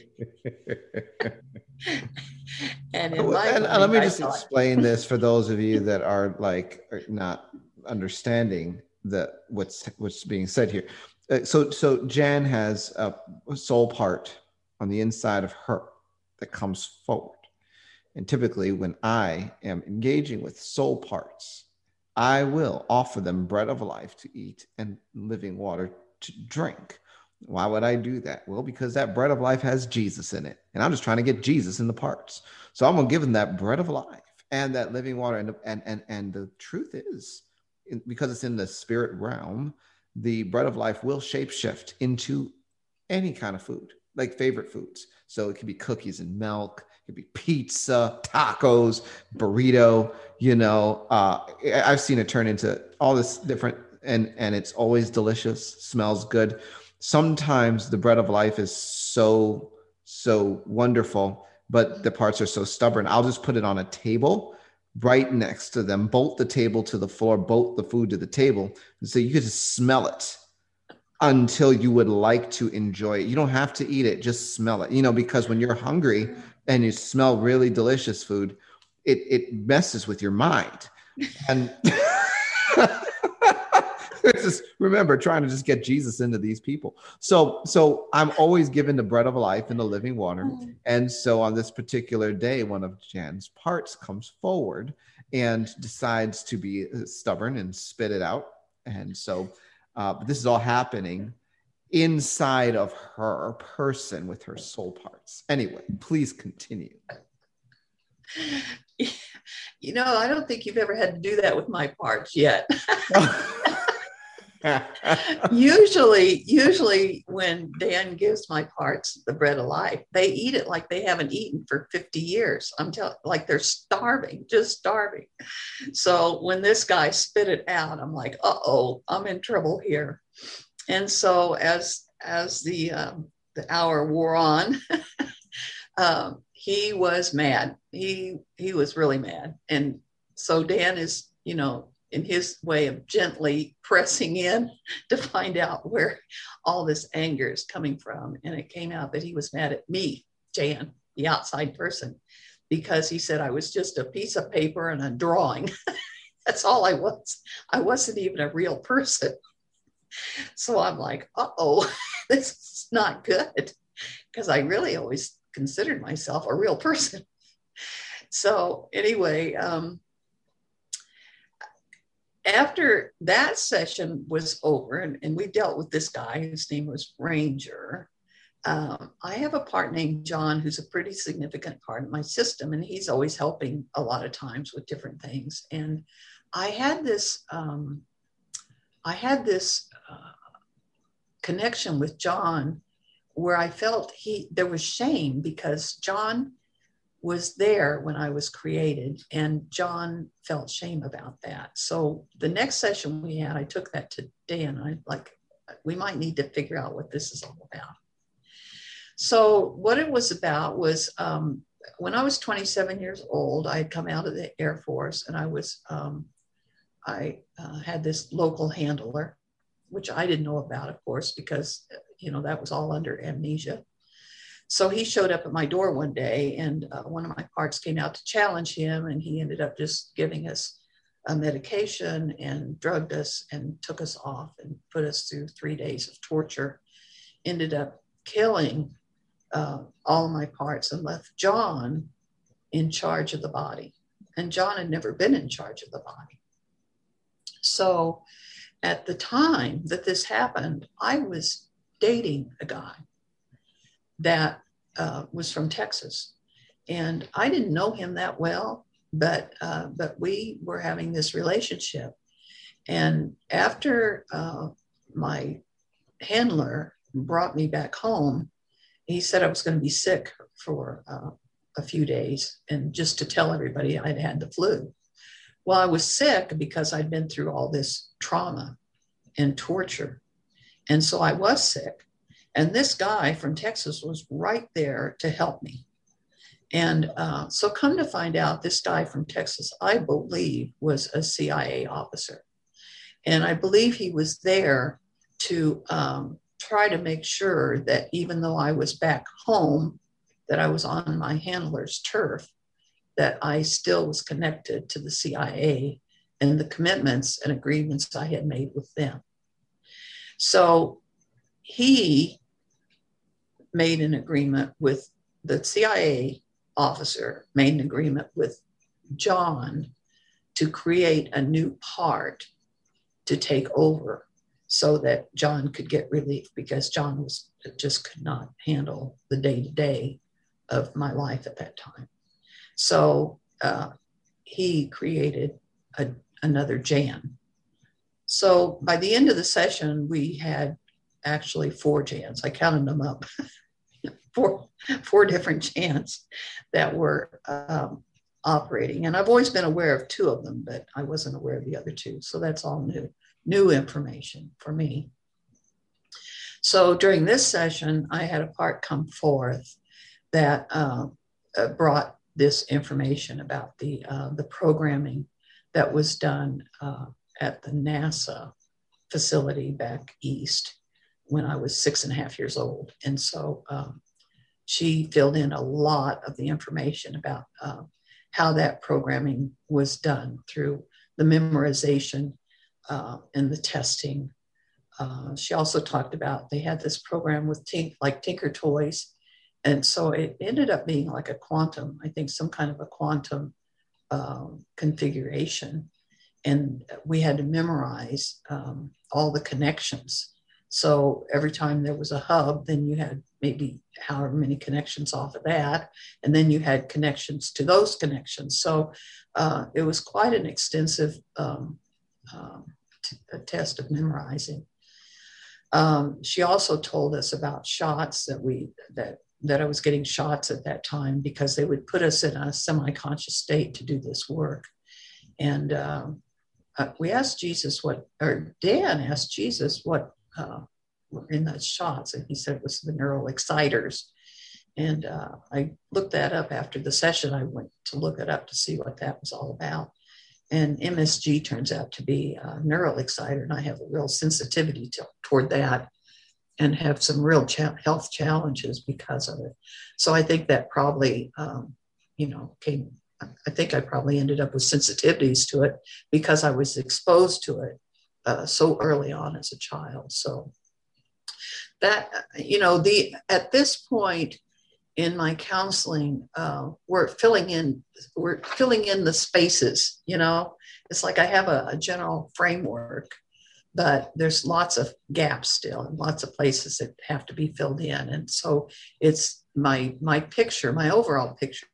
And, in my and mind, let me I just explain this for those of you that are like are not understanding. the what's what's being said here. Uh, so so Jan has a, a soul part on the inside of her that comes forward. And typically, when I am engaging with soul parts, I will offer them bread of life to eat and living water to drink. Why would I do that? Well, because that bread of life has Jesus in it. And I'm just trying to get Jesus in the parts. So I'm going to give them that bread of life and that living water. And, and, and, and the truth is, because it's in the spirit realm, the bread of life will shapeshift into any kind of food, like favorite foods. So it could be cookies and milk. It could be pizza, tacos, burrito, you know, uh, I've seen it turn into all this different, and, and it's always delicious, smells good. Sometimes the bread of life is so, so wonderful, but the parts are so stubborn. I'll just put it on a table right next to them, bolt the table to the floor, bolt the food to the table. And so you could just smell it until you would like to enjoy it. You don't have to eat it, just smell it, you know, because when you're hungry and you smell really delicious food, it, it messes with your mind. And just remember trying to just get Jesus into these people. So, so I'm always given the bread of life and the living water. And so on this particular day, one of Jan's parts comes forward and decides to be stubborn and spit it out. And so uh, this is all happening inside of her person with her soul parts. Anyway, please continue. You know, I don't think you've ever had to do that with my parts yet. usually, usually when Dan gives my parts the bread of life, they eat it like they haven't eaten for fifty years. I'm telling, like they're starving, just starving. So when this guy spit it out, I'm like, uh-oh, I'm in trouble here. And so as as the um, the hour wore on, um, he was mad. He he was really mad. And so Dan is, you know, in his way of gently pressing in to find out where all this anger is coming from. And it came out that he was mad at me, Jan, the outside person, because he said I was just a piece of paper and a drawing. That's all I was. I wasn't even a real person. So I'm like, uh-oh, this is not good, because I really always considered myself a real person. So anyway, um, after that session was over and, and we dealt with this guy, his name was Ranger. Um, I have a part named John, who's a pretty significant part of my system, and he's always helping a lot of times with different things. And I had this, um, I had this uh, connection with John where I felt he there was shame, because John was there when I was created, and John felt shame about that. So the next session we had, I took that to Dan. I like, we might need to figure out what this is all about. So what it was about was um, when I was twenty-seven years old, I had come out of the Air Force, and I was, um, I uh, had this local handler, which I didn't know about, of course, because, you know, that was all under amnesia. So he showed up at my door one day, and uh, one of my parts came out to challenge him, and he ended up just giving us a medication and drugged us and took us off and put us through three days of torture, ended up killing uh, all of my parts and left John in charge of the body. And John had never been in charge of the body. So at the time that this happened, I was dating a guy that uh, was from Texas. And I didn't know him that well, but uh, but we were having this relationship. And after uh, my handler brought me back home, he said I was going to be sick for uh, a few days, and just to tell everybody I'd had the flu. Well, I was sick because I'd been through all this trauma and torture. And so I was sick. And this guy from Texas was right there to help me. And uh, so come to find out, this guy from Texas, I believe, was a C I A officer. And I believe he was there to um, try to make sure that even though I was back home, that I was on my handler's turf, that I still was connected to the C I A and the commitments and agreements I had made with them. So he made an agreement with the C I A officer, made an agreement with John to create a new part to take over so that John could get relief, because John was just could not handle the day-to-day of my life at that time. So uh, he created a, another Jan. So by the end of the session, we had actually four Jans. I counted them up. four, four different Jans that were um, operating. And I've always been aware of two of them, but I wasn't aware of the other two. So that's all new, new information for me. So during this session, I had a part come forth that uh, uh, brought this information about the, uh, the programming that was done uh, at the NASA facility back east when I was six and a half years old. And so um, she filled in a lot of the information about uh, how that programming was done through the memorization uh, and the testing. Uh, she also talked about, they had this program with tink, like Tinker Toys. And so it ended up being like a quantum, I think some kind of a quantum um, configuration. And we had to memorize um, all the connections. So every time there was a hub, then you had maybe however many connections off of that. And then you had connections to those connections. So uh, it was quite an extensive um, um, t- a test of memorizing. Um, she also told us about shots that we, that, that I was getting shots at that time because they would put us in a semi-conscious state to do this work. And um, uh, we asked Jesus what, or Dan asked Jesus what, uh, were in those shots, and he said it was the neural exciters. And uh, I looked that up after the session. I went to look it up to see what that was all about. And M S G turns out to be a neural exciter, and I have a real sensitivity to, toward that and have some real cha- health challenges because of it. So I think that probably, um, you know, came, I think I probably ended up with sensitivities to it because I was exposed to it uh, so early on as a child. So that, you know, the at this point in my counseling, uh, we're filling in, we're filling in the spaces, you know, it's like I have a, a general framework, but there's lots of gaps still and lots of places that have to be filled in. And so it's my, my picture, my overall picture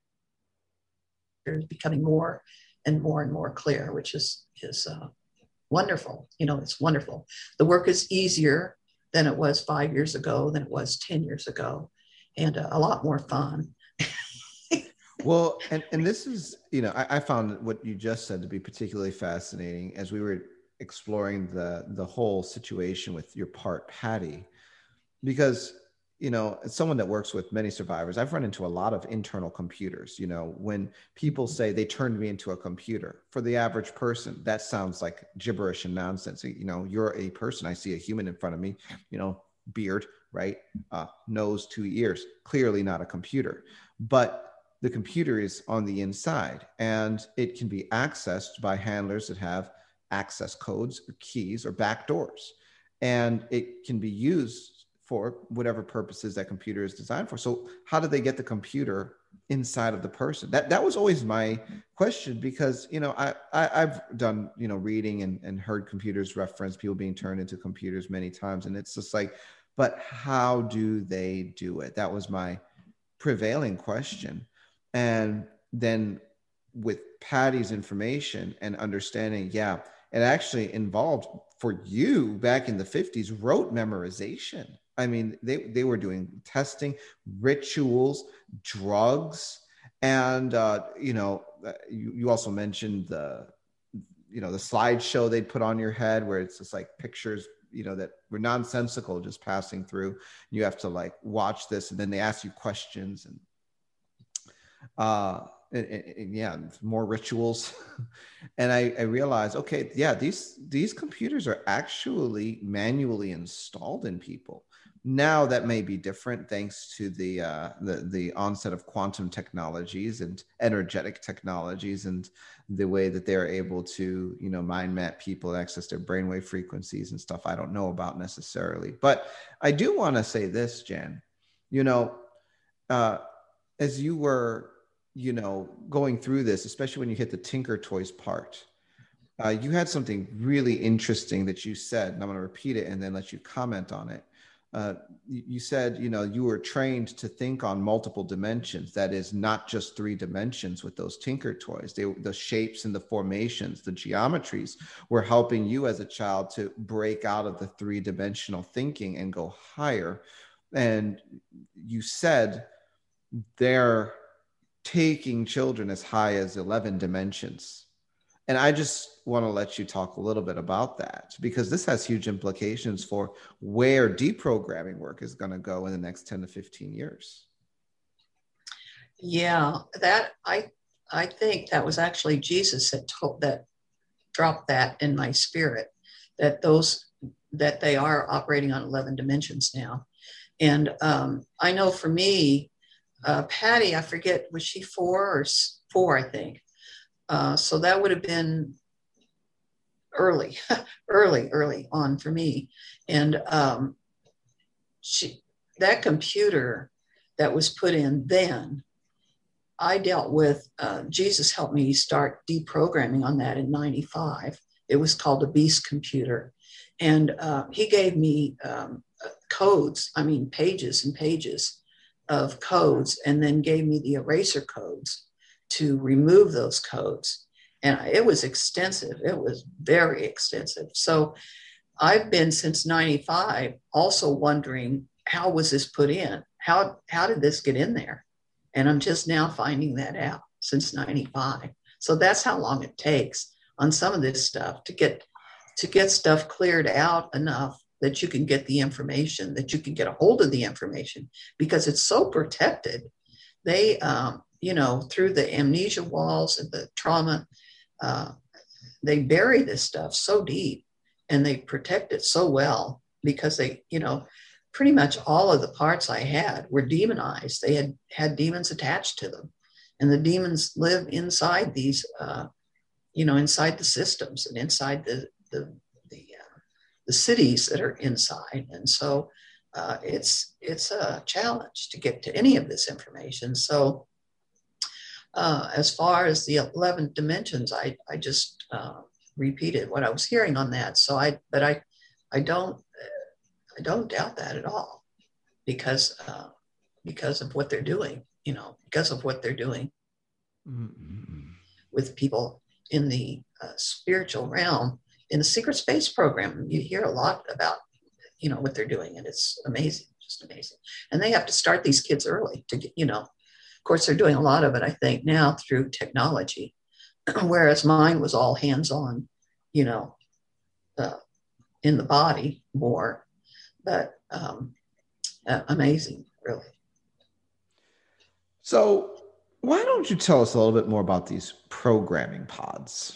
is becoming more and more and more clear, which is, is uh, wonderful. You know, it's wonderful. The work is easier than it was five years ago, than it was ten years ago, and uh, a lot more fun. Well, and, and this is, you know, I, I found what you just said to be particularly fascinating as we were exploring the, the whole situation with your part, Patty, because, you know, as someone that works with many survivors, I've run into a lot of internal computers. You know, when people say they turned me into a computer, for the average person, that sounds like gibberish and nonsense. You know, you're a person. I see a human in front of me, you know, beard, right? Uh, nose, two ears, clearly not a computer. But the computer is on the inside, and it can be accessed by handlers that have access codes or keys or backdoors. And it can be used for whatever purposes that computer is designed for. So how do they get the computer inside of the person? That that was always my question, because, you know, I, I I've done, you know, reading and, and heard computers reference people being turned into computers many times. And it's just like, but how do they do it? That was my prevailing question. And then with Patty's information and understanding, yeah, it actually involved, for you back in the fifties, rote memorization. I mean, they, they were doing testing, rituals, drugs, and, uh, you know, you, you also mentioned the, you know, the slideshow they'd put on your head where it's just like pictures, you know, that were nonsensical just passing through. You have to like watch this, and then they ask you questions, and, uh, and, and yeah, more rituals. And I, I realized, okay, yeah, these, these computers are actually manually installed in people. Now that may be different thanks to the, uh, the the onset of quantum technologies and energetic technologies and the way that they're able to, you know, mind map people and access their brainwave frequencies and stuff I don't know about necessarily. But I do want to say this, Jan, you know, uh, as you were, you know, going through this, especially when you hit the Tinker Toys part, uh, you had something really interesting that you said, and I'm going to repeat it and then let you comment on it. Uh, you said, you know, you were trained to think on multiple dimensions. That is not just three dimensions with those Tinker Toys. They, the shapes and the formations, the geometries were helping you as a child to break out of the three-dimensional thinking and go higher. And you said they're taking children as high as eleven dimensions. And I just want to let you talk a little bit about that, because this has huge implications for where deprogramming work is going to go in the next ten to fifteen years. Yeah, that I I think that was actually Jesus that told that dropped that in my spirit, that those that they are operating on eleven dimensions now. And um, I know for me, uh, Patty, I forget, was she four or four, I think. Uh, so that would have been early, early, early on for me. And um, she, that computer that was put in then, I dealt with, uh, Jesus helped me start deprogramming on that in ninety-five. It was called a Beast computer. And uh, he gave me um, codes, I mean, pages and pages of codes, and then gave me the eraser codes to remove those codes. And it was extensive. It was very extensive. So I've been since ninety-five also wondering, how was this put in? How, how did this get in there? And I'm just now finding that out since ninety-five. So that's how long it takes on some of this stuff to get, to get stuff cleared out enough that you can get the information, that you can get a hold of the information, because it's so protected. They, um, you know, through the amnesia walls and the trauma, uh, they bury this stuff so deep and they protect it so well, because they, you know, pretty much all of the parts I had were demonized. They had had demons attached to them, and the demons live inside these, uh, you know, inside the systems and inside the, the, the, uh, the cities that are inside. And so uh, it's, it's a challenge to get to any of this information. So Uh, as far as the eleven dimensions, I, I just uh, repeated what I was hearing on that. So I, but I, I don't, I don't doubt that at all, because, uh, because of what they're doing, you know, because of what they're doing mm-hmm. with people in the uh, spiritual realm, in the secret space program. You hear a lot about, you know, what they're doing, and it's amazing, just amazing. And they have to start these kids early to get, you know. Of course, they're doing a lot of it, I think, now through technology, whereas mine was all hands-on, you know, uh, in the body more, but um, uh, amazing, really. So why don't you tell us a little bit more about these programming pods?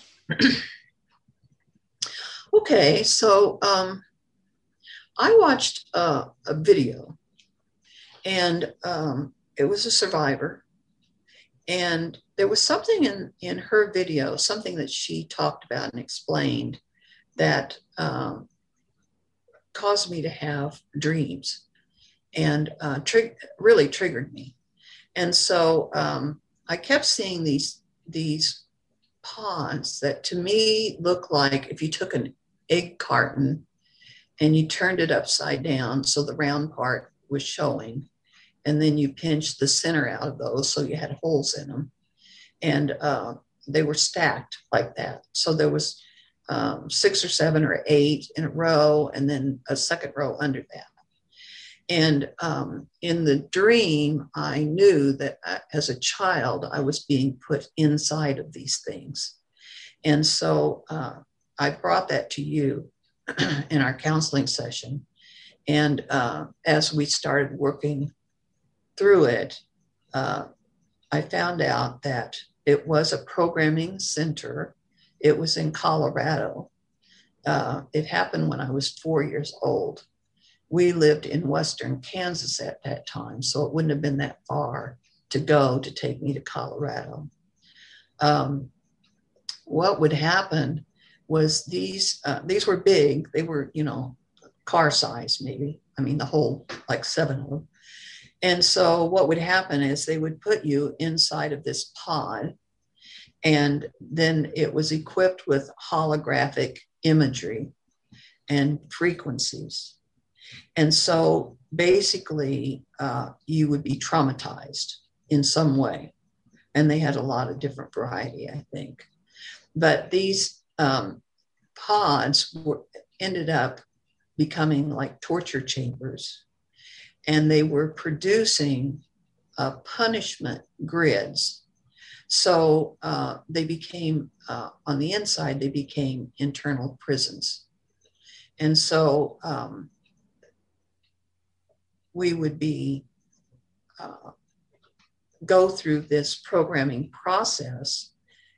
Okay, so um, I watched uh, a video, and um, it was a survivor. And there was something in, in her video, something that she talked about and explained that um, caused me to have dreams, and uh, tri- really triggered me. And so um, I kept seeing these, these pods that to me look like if you took an egg carton and you turned it upside down so the round part was showing, and then you pinched the center out of those so you had holes in them. And uh, they were stacked like that. So there was um, six or seven or eight in a row, and then a second row under that. And um, in the dream, I knew that uh, as a child, I was being put inside of these things. And so uh, I brought that to you in our counseling session. And uh, as we started working through it, uh, I found out that it was a programming center. It was in Colorado. Uh, it happened when I was four years old. we lived in Western Kansas at that time, so it wouldn't have been that far to go to take me to Colorado. Um, what would happen was these, uh, these were big. They were, you know, car size maybe. I mean, the whole, like seven of them. And so what would happen is they would put you inside of this pod, and then it was equipped with holographic imagery and frequencies. And so basically uh, you would be traumatized in some way. And they had a lot of different variety, I think. But these um, pods were, ended up becoming like torture chambers. And they were producing uh, punishment grids. So uh, they became, uh, on the inside, they became internal prisons. And so um, we would be, uh, go through this programming process.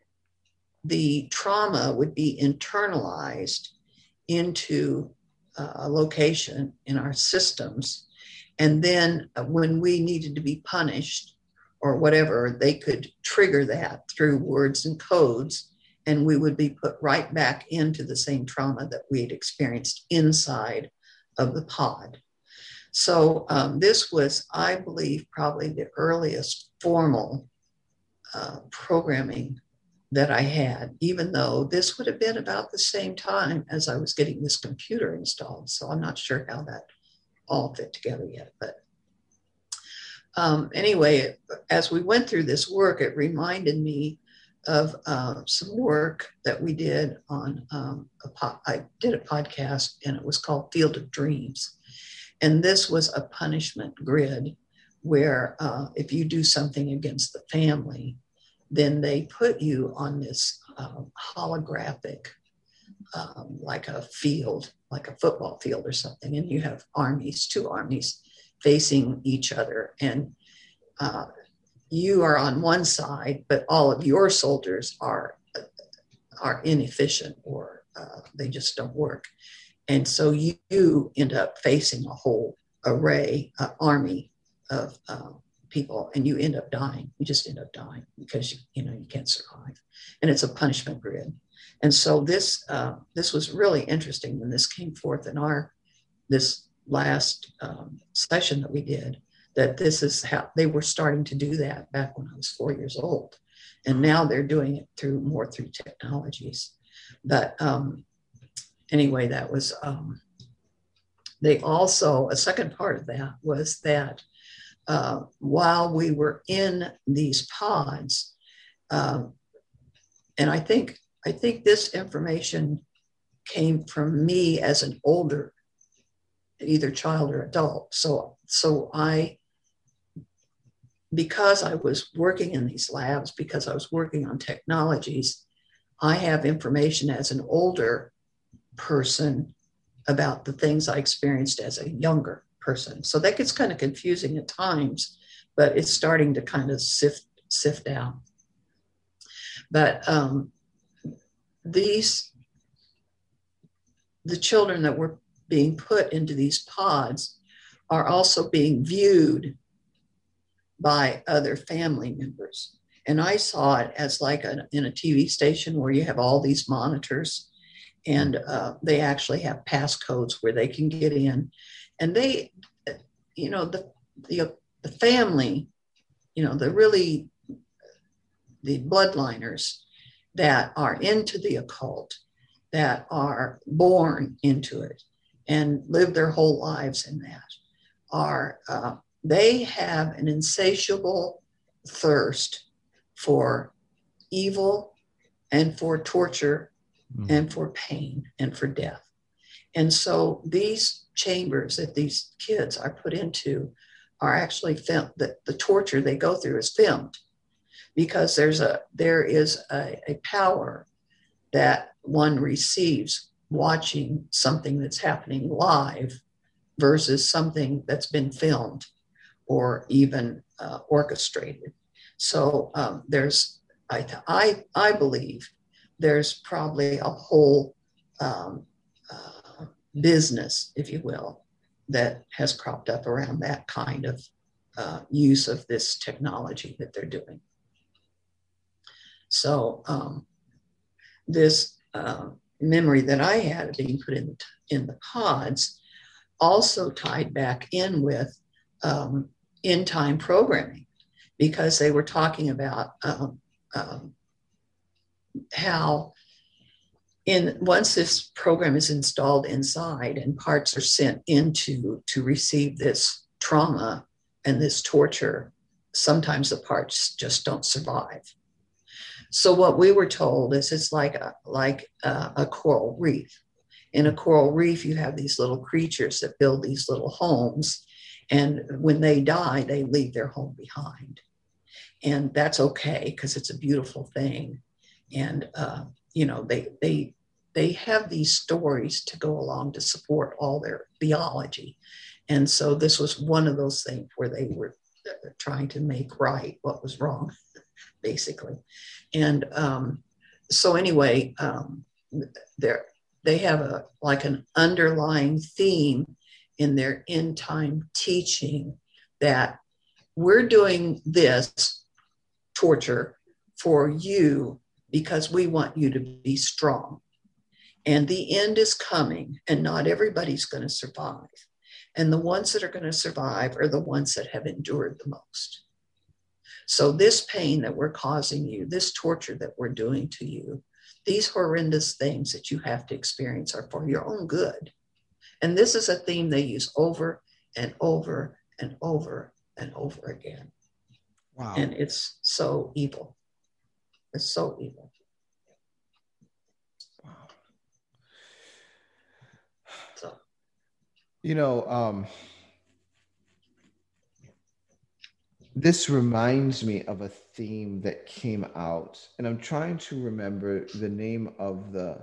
The trauma would be internalized into a location in our systems. And then when we needed to be punished or whatever, they could trigger that through words and codes, and we would be put right back into the same trauma that we had experienced inside of the pod. So um, this was, I believe, probably the earliest formal uh, programming that I had, even though this would have been about the same time as I was getting this computer installed. So I'm not sure how that all fit together yet. But um, anyway, as we went through this work, it reminded me of uh, some work that we did on, um, a po- I did a podcast, and it was called Field of Dreams. And this was a punishment grid where uh, if you do something against the family, then they put you on this uh, holographic, um, like a field, like a football field or something. And you have armies, two armies facing each other. And uh, you are on one side, but all of your soldiers are, are inefficient, or uh, they just don't work. And so you, you end up facing a whole array, uh, army of uh, people, and you end up dying. You just end up dying because you, you know, you can't survive. And it's a punishment grid. And so this uh, this was really interesting when this came forth in our this last um, session that we did. That this is how they were starting to do that back when I was four years old, and now they're doing it through more through technologies. But um, anyway, that was, um, they also, a second part of that was that uh, while we were in these pods, um, and I think, I think this information came from me as an older, either child or adult. So, so I, because I was working in these labs, because I was working on technologies, I have information as an older person about the things I experienced as a younger person. So that gets kind of confusing at times, but it's starting to kind of sift sift out. But um, these, the children that were being put into these pods are also being viewed by other family members. And I saw it as like a, in a T V station where you have all these monitors, and uh, they actually have passcodes where they can get in. And they, you know, the, the, the family, you know, the really, the bloodliners that are into the occult, that are born into it and live their whole lives in that, are, uh, they have an insatiable thirst for evil and for torture and for pain and for death. And so these chambers that these kids are put into are actually filmed. The, the torture they go through is filmed, because there's a there is a, a power that one receives watching something that's happening live versus something that's been filmed or even uh, orchestrated. So um, there's I, I I believe there's probably a whole um, uh, business, if you will, that has cropped up around that kind of uh, use of this technology that they're doing. So um, this uh, memory that I had being put in, in the pods also tied back in with um, in-time programming, because they were talking about um, um, how in once this program is installed inside and parts are sent into to receive this trauma and this torture, sometimes the parts just don't survive. So what we were told is it's like a, like a, a coral reef. In a coral reef, you have these little creatures that build these little homes, and when they die, they leave their home behind. And that's okay, because it's a beautiful thing. And, uh, you know, they, they, they have these stories to go along to support all their theology. And so this was one of those things where they were trying to make right what was wrong, basically. And um, so anyway, um, they're, they have a like an underlying theme in their end time teaching that we're doing this torture for you because we want you to be strong. And the end is coming, and not everybody's going to survive. And the ones that are going to survive are the ones that have endured the most. So this pain that we're causing you, this torture that we're doing to you, these horrendous things that you have to experience are for your own good. And this is a theme they use over and over and over and over again. Wow. And it's so evil. It's so evil. Wow. So, you know, um, this reminds me of a theme that came out, and I'm trying to remember the name of the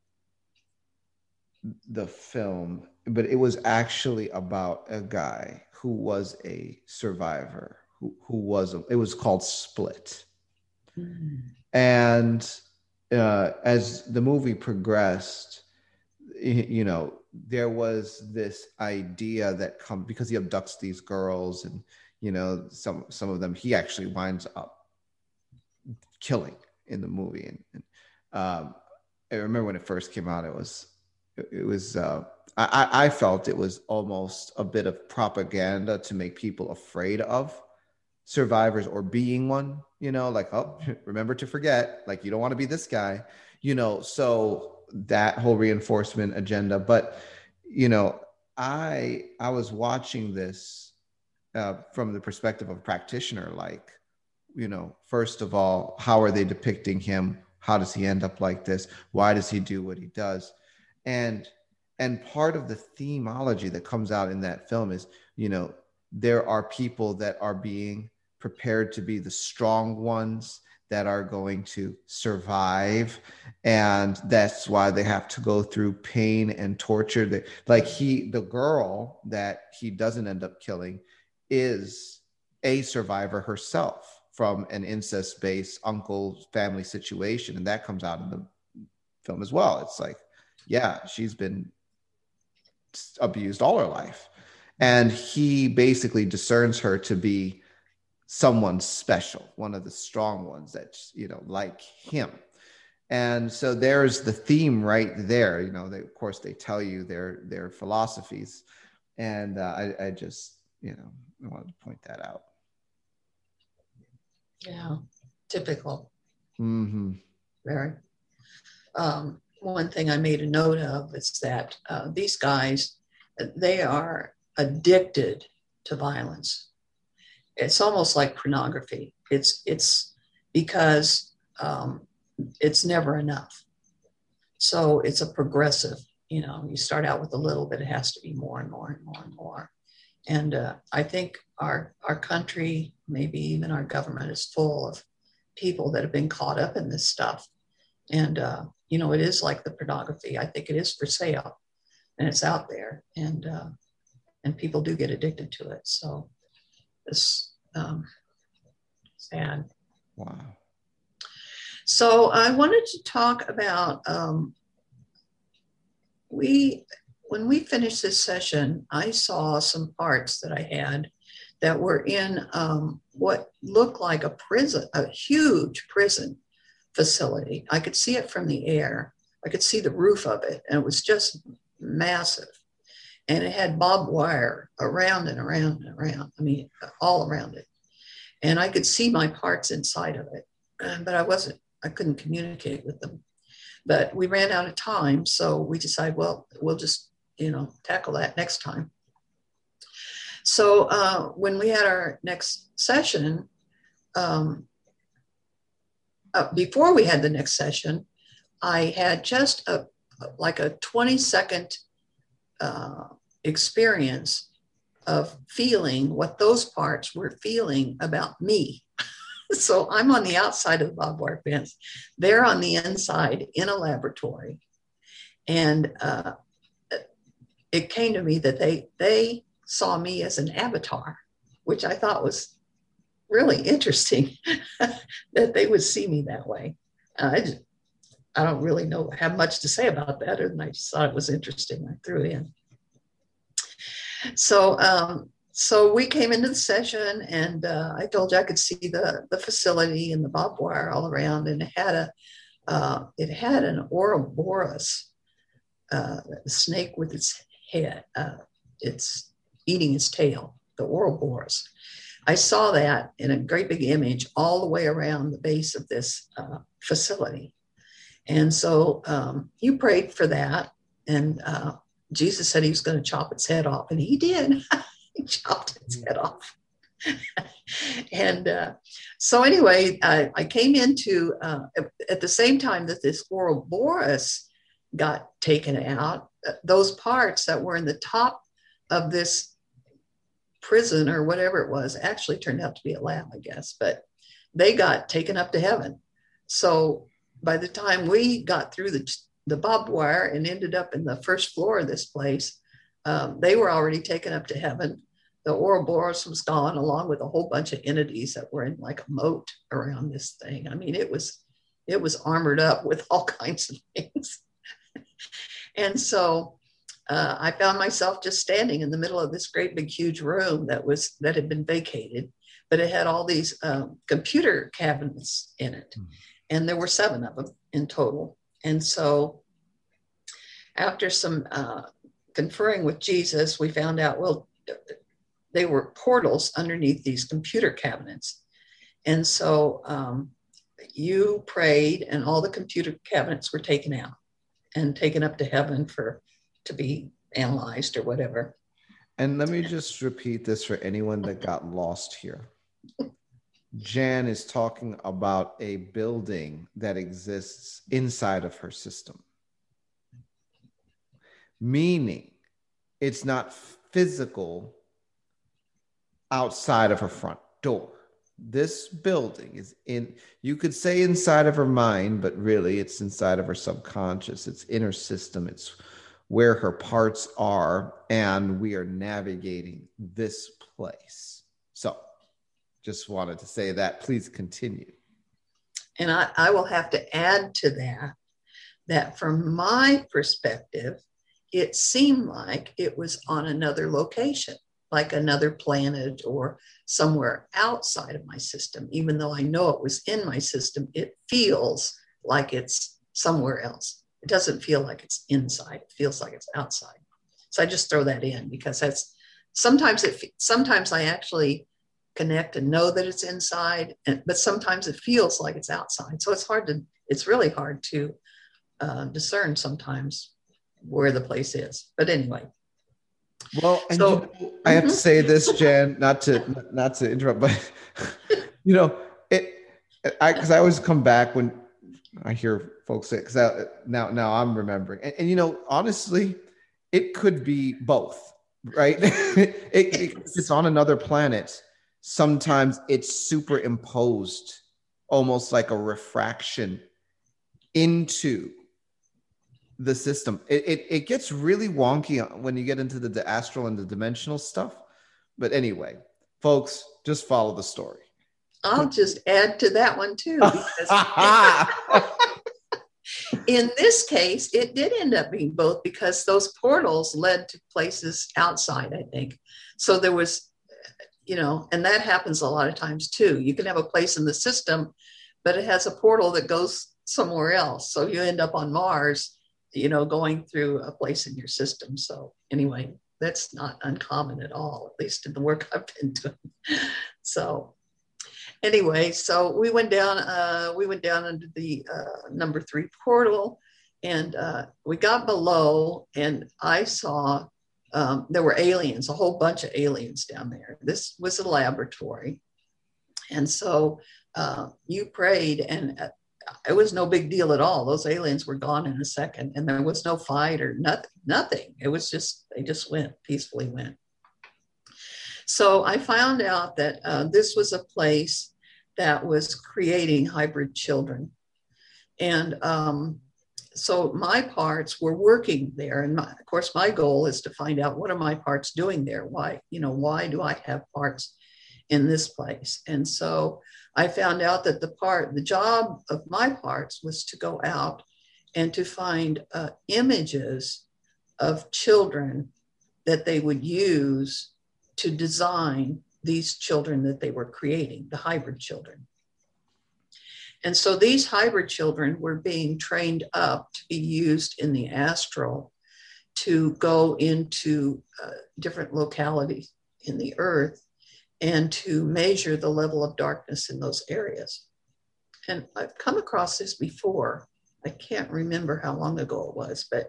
the film, but it was actually about a guy who was a survivor, who who was a, it was called Split. Mm-hmm. And uh, as the movie progressed, you know, there was this idea that come because he abducts these girls, and you know, some some of them he actually winds up killing in the movie. And, and um, I remember when it first came out, it was it, it was uh, I, I felt it was almost a bit of propaganda to make people afraid of survivors or being one. You know, like, oh, remember to forget, like you don't want to be this guy. You know, so that whole reinforcement agenda. But you know, I I was watching this. Uh, from the perspective of a practitioner, like, you know, first of all, how are they depicting him? How does he end up like this? Why does he do what he does? And and part of the themology that comes out in that film is, you know, there are people that are being prepared to be the strong ones that are going to survive, and that's why they have to go through pain and torture. That, like he, the girl that he doesn't end up killing, is a survivor herself from an incest-based uncle family situation. And that comes out in the film as well. It's like, yeah, she's been abused all her life. And he basically discerns her to be someone special, one of the strong ones that's, you know, like him. And so there's the theme right there. You know, they, of course, they tell you their, their philosophies. And uh, I, I just, you know, I wanted to point that out. Yeah, typical. Mm-hmm. Very. Um, one thing I made a note of is that uh, these guys, they are addicted to violence. It's almost like pornography. It's it's because um, it's never enough. So it's a progressive. You know, you start out with a little bit, it has to be more and more and more and more. And uh, I think our our country, maybe even our government, is full of people that have been caught up in this stuff. And, uh, you know, it is like the pornography. I think it is for sale, and it's out there. And uh, and people do get addicted to it. So it's um, sad. Wow. So I wanted to talk about, um, we when we finished this session, I saw some parts that I had that were in um, what looked like a prison, a huge prison facility. I could see it from the air. I could see the roof of it, and it was just massive. And it had barbed wire around and around and around. I mean, all around it. And I could see my parts inside of it, but I wasn't, I couldn't communicate with them. But we ran out of time, so we decided, well, we'll just, you know, tackle that next time. So uh, when we had our next session, um, uh, before we had the next session, I had just a like a twenty second uh, experience of feeling what those parts were feeling about me. So I'm on the outside of the barbed wire fence. They're on the inside in a laboratory. And uh, it came to me that they, they saw me as an avatar, which I thought was really interesting that they would see me that way. Uh, I, just, I don't really know, have much to say about that, other than I just thought it was interesting. I threw it in. So, um, so we came into the session, and uh, I told you I could see the, the facility and the barbed wire all around, and it had a uh, it had an Ouroboros, uh, a snake with its head, uh, it's eating its tail, the Ouroboros. I saw that in a great big image all the way around the base of this uh, facility, and so um, you prayed for that, and uh, Jesus said he was going to chop its head off, and he did. He chopped its head off. And uh, so anyway, I, I came into, uh, at the same time that this Ouroboros got taken out, those parts that were in the top of this prison or whatever it was, actually turned out to be a lab, I guess, but they got taken up to heaven. So by the time we got through the, the barbed wire and ended up in the first floor of this place, Um, they were already taken up to heaven. The Ouroboros was gone, along with a whole bunch of entities that were in like a moat around this thing. I mean, it was it was armored up with all kinds of things. And so uh, I found myself just standing in the middle of this great big huge room that was that had been vacated, but it had all these um, computer cabinets in it, mm-hmm. and there were seven of them in total. And so after some uh, conferring with Jesus, we found out, well, they were portals underneath these computer cabinets. And so um, you prayed, and all the computer cabinets were taken out and taken up to heaven for to be analyzed or whatever. And let me just repeat this for anyone that got lost here. Jan is talking about a building that exists inside of her system. Meaning it's not physical outside of her front door. This building is in, you could say inside of her mind, but really it's inside of her subconscious. It's inner system. It's where her parts are, and we are navigating this place. So just wanted to say that. Please continue. And I, I will have to add to that, that from my perspective, it seemed like it was on another location, like another planet or somewhere outside of my system. Even though I know it was in my system, it feels like it's somewhere else. It doesn't feel like it's inside. It feels like it's outside. So I just throw that in because that's sometimes it. Sometimes I actually connect and know that it's inside, and, but sometimes it feels like it's outside. So it's hard to. It's really hard to uh, discern sometimes where the place is. But anyway. Well, and so, you know, I have mm-hmm. to say this, Jan, not to not to interrupt, but you know, it I because I always come back when I hear folks say, because now now I'm remembering. And, and you know, honestly, it could be both, right? it, it, it's on another planet. Sometimes it's superimposed, almost like a refraction into the system. It, it it gets really wonky when you get into the, the astral and the dimensional stuff. But anyway, folks, just follow the story. I'll just add to that one too. Because In this case, it did end up being both because those portals led to places outside, I think. So there was, you know, and that happens a lot of times too. You can have a place in the system, but it has a portal that goes somewhere else. So you end up on Mars, you know, going through a place in your system. So anyway, that's not uncommon at all, at least in the work I've been doing. So anyway, so we went down, uh, we went down into the uh, number three portal, and uh, we got below, and I saw um, there were aliens, a whole bunch of aliens down there. This was a laboratory. And so uh, you prayed, and uh, it was no big deal at all. Those aliens were gone in a second, and there was no fight or nothing, nothing. It was just, they just went, peacefully went. So I found out that uh, this was a place that was creating hybrid children. And um, so my parts were working there. And my, of course, my goal is to find out, what are my parts doing there? Why, you know, why do I have parts in this place? And so I found out that the part, the job of my parts was to go out and to find uh, images of children that they would use to design these children that they were creating, the hybrid children. And so these hybrid children were being trained up to be used in the astral to go into uh, different localities in the earth and to measure the level of darkness in those areas. And I've come across this before. I can't remember how long ago it was, but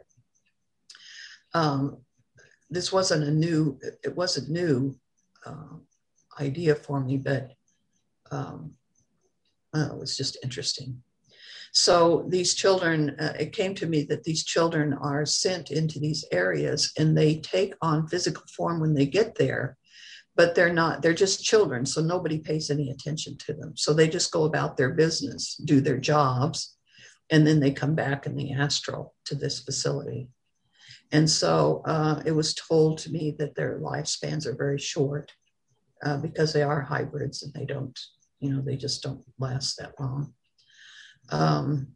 um, this wasn't a new, it wasn't new uh, idea for me, but um, uh, it was just interesting. So these children, uh, it came to me that these children are sent into these areas and they take on physical form when they get there, but they're not, they're just children. So nobody pays any attention to them. So they just go about their business, do their jobs, and then they come back in the astral to this facility. And so uh, it was told to me that their lifespans are very short uh, because they are hybrids and they don't, you know, they just don't last that long. Um,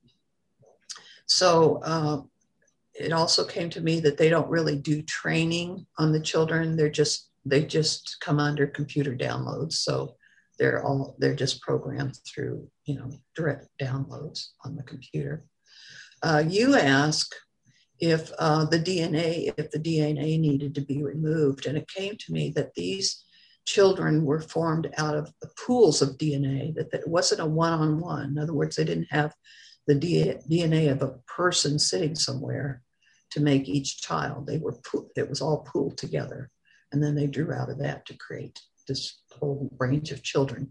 so uh, it also came to me that they don't really do training on the children. They're just, they just come under computer downloads. So they're all, they're just programmed through, you know, direct downloads on the computer. Uh, you ask if uh, the D N A, if the D N A needed to be removed. And it came to me that these children were formed out of the pools of D N A, that, that it wasn't a one-on-one. In other words, they didn't have the D N A of a person sitting somewhere to make each child. They were, it was all pooled together. And then they drew out of that to create this whole range of children.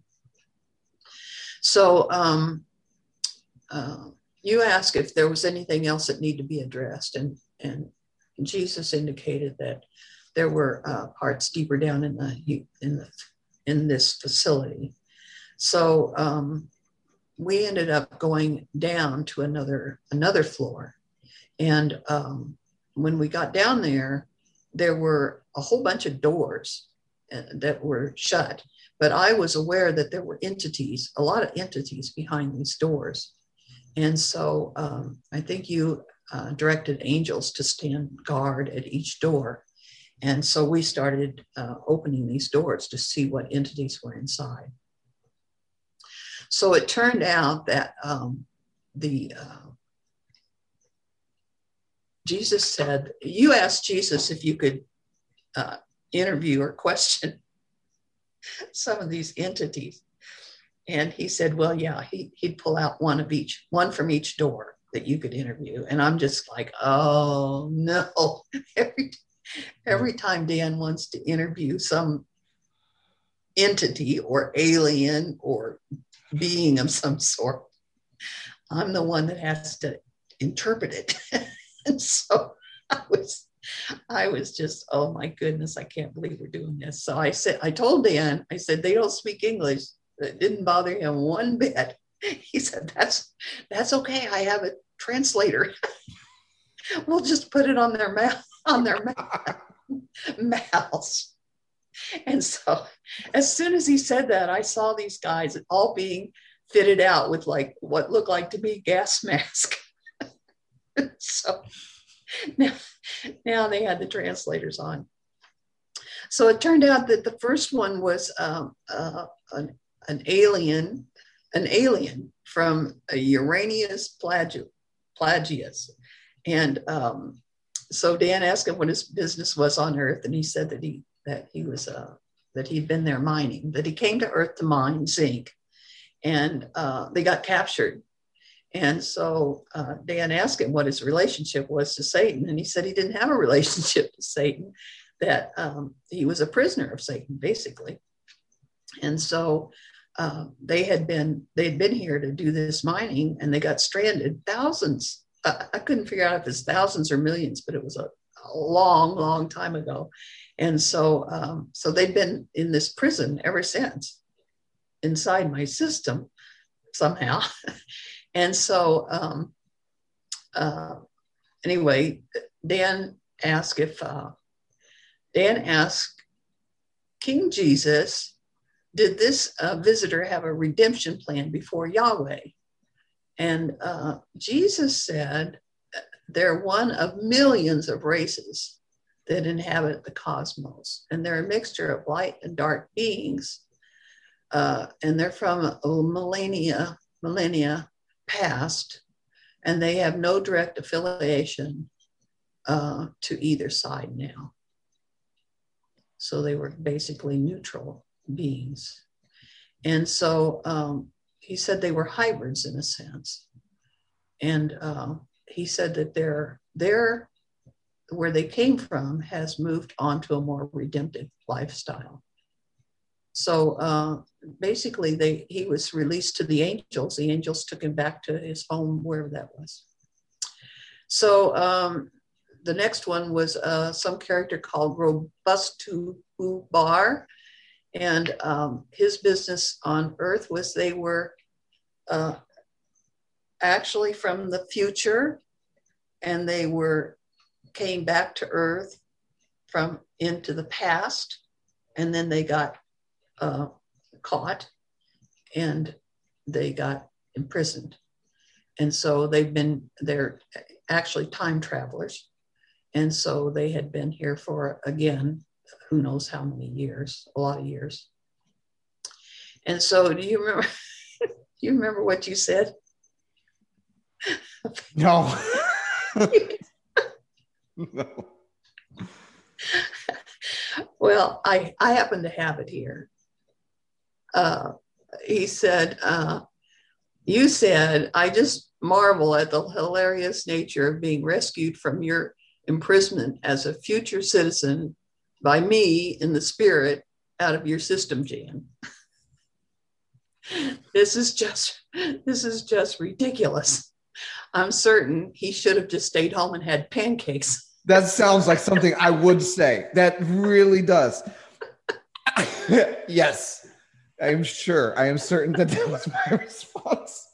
So um, uh, you asked if there was anything else that needed to be addressed. And, and Jesus indicated that there were uh, parts deeper down in the in the in this facility. So um, we ended up going down to another another floor, and um, when we got down there, there were a whole bunch of doors that were shut. But I was aware that there were entities, a lot of entities behind these doors, and so um, I think you uh, directed angels to stand guard at each door. And so we started uh, opening these doors to see what entities were inside. So it turned out that um, the uh, Jesus said, you asked Jesus if you could uh, interview or question some of these entities. And he said, well, yeah, he, he'd pull out one of each, one from each door that you could interview. And I'm just like, oh, no. Every Every time Dan wants to interview some entity or alien or being of some sort, I'm the one that has to interpret it. And so I was, I was just, oh my goodness, I can't believe we're doing this. So I said, I told Dan, I said, they don't speak English. It didn't bother him one bit. He said, that's, that's okay. I have a translator. We'll just put it on their mouth. on their mouths. And so as soon as he said that, I saw these guys all being fitted out with like what looked like to be gas mask. So now, now they had the translators on. So it turned out that the first one was um, uh, an, an alien, an alien from Uranus Plagius. Plagius. And um, so Dan asked him what his business was on Earth, and he said that he that he was uh, that he'd been there mining, that he came to Earth to mine zinc, and uh, they got captured. And so uh, Dan asked him what his relationship was to Satan, and he said he didn't have a relationship to Satan, that um, he was a prisoner of Satan, basically. And so uh, they had been they'd been here to do this mining, and they got stranded. Thousands. Uh, I couldn't figure out if it's thousands or millions, but it was a, a long, long time ago. And so, um, so they've been in this prison ever since, inside my system somehow. And so, um, uh, anyway, Dan asked if uh, Dan asked King Jesus, did this uh, visitor have a redemption plan before Yahweh? And uh, Jesus said, they're one of millions of races that inhabit the cosmos, and they're a mixture of light and dark beings, uh, and they're from a millennia, millennia past, and they have no direct affiliation uh, to either side now. So they were basically neutral beings. And so um, he said they were hybrids in a sense. And uh, he said that their, their, where they came from has moved on to a more redemptive lifestyle. So uh, basically they, he was released to the angels. The angels took him back to his home, wherever that was. So um, the next one was uh, some character called Robustu Bar. And um, his business on Earth was they were uh, actually from the future, and they were came back to Earth from into the past, and then they got uh, caught and they got imprisoned. And so they've been, they're actually time travelers. And so they had been here for, again, who knows how many years, a lot of years. And so do you remember, do you remember what you said? No. No. Well, I, I happen to have it here. Uh, he said, uh, you said, I just marvel at the hilarious nature of being rescued from your imprisonment as a future citizen by me in the spirit out of your system, Jan. This is just, this is just ridiculous. I'm certain he should have just stayed home and had pancakes. That sounds like something I would say. That really does. Yes, I am sure. I am certain that that was my response.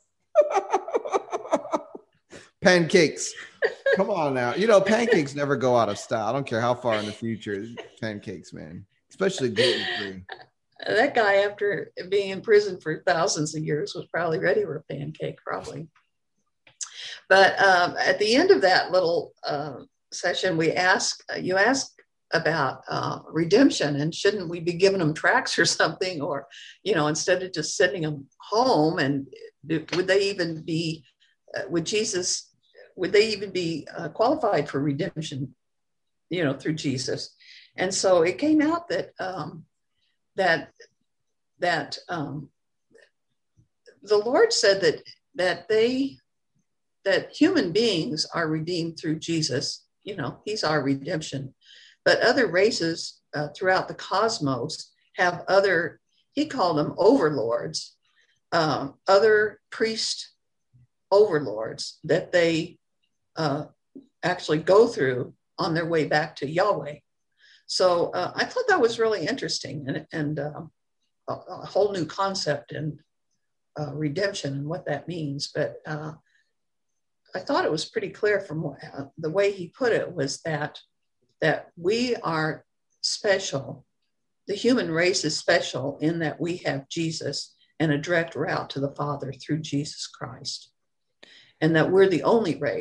Pancakes. Come on now. You know, pancakes never go out of style. I don't care how far in the future. Pancakes, man. Especially gluten-free. That guy, after being in prison for thousands of years, was probably ready for a pancake, probably. But um, at the end of that little uh, session, we asked, uh, you asked about uh, redemption, and shouldn't we be giving them tracts or something, or, you know, instead of just sending them home, and do, would they even be, uh, would Jesus, would they even be uh, qualified for redemption, you know, through Jesus? And so it came out that, um, that, that um, the Lord said that, that they, that human beings are redeemed through Jesus. You know, he's our redemption. But other races uh, throughout the cosmos have other, he called them overlords, um, other priest overlords that they uh, actually go through on their way back to Yahweh. So uh, I thought that was really interesting, and, and uh, a, a whole new concept in uh, redemption and what that means. But uh, I thought it was pretty clear from what, uh, the way he put it was that, that we are special. The human race is special in that we have Jesus and a direct route to the Father through Jesus Christ. And that we're the only race,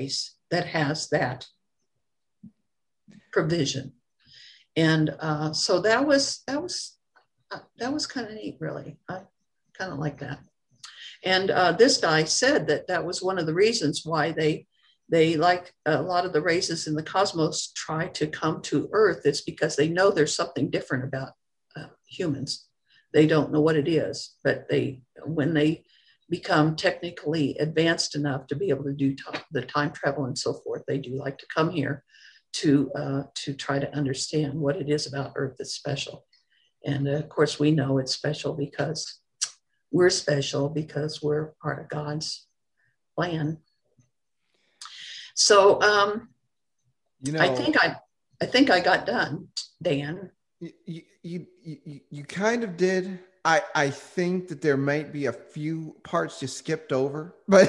that has that provision. And uh, so that was, that was, uh, that was kind of neat, really. I kind of like that. And uh, this guy said that that was one of the reasons why they, they like a lot of the races in the cosmos try to come to Earth. It's because they know there's something different about uh, humans. They don't know what it is, but they, when they become technically advanced enough to be able to do t- the time travel and so forth, they do like to come here to uh, to try to understand what it is about Earth that's special. And uh, of course, we know it's special because we're special because we're part of God's plan. So um, you know, I think I I think I got done, Dan. You you you, you kind of did. I, I think that there might be a few parts you skipped over, but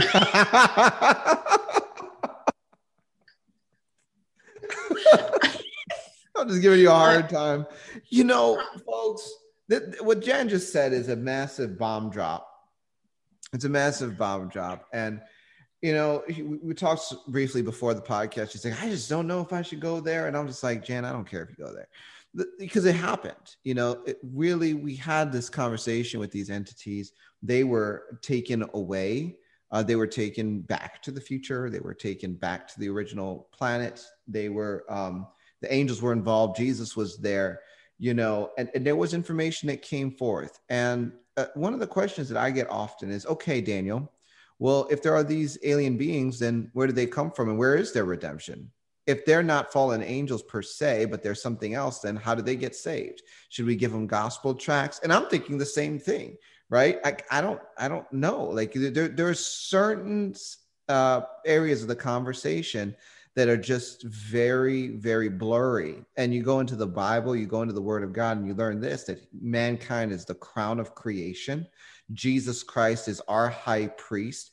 I'm just giving you a hard time. You know, folks, th- what Jan just said is a massive bomb drop. It's a massive bomb drop. And, you know, we, we talked briefly before the podcast. She's like, I just don't know if I should go there. And I'm just like, Jan, I don't care if you go there. Because it happened, you know, it really, we had this conversation with these entities. They were taken away. Uh, they were taken back to the future. They were taken back to the original planet. They were, um, the angels were involved. Jesus was there, you know, and, and there was information that came forth. And uh, one of the questions that I get often is, okay, Daniel, well, if there are these alien beings, then where do they come from and where is their redemption? If they're not fallen angels per se, but there's something else, then how do they get saved? Should we give them gospel tracts? And I'm thinking the same thing, right? I, I don't, I don't know. Like there, there are certain uh, areas of the conversation that are just very, very blurry. And you go into the Bible, you go into the Word of God, and you learn this, that mankind is the crown of creation. Jesus Christ is our high priest.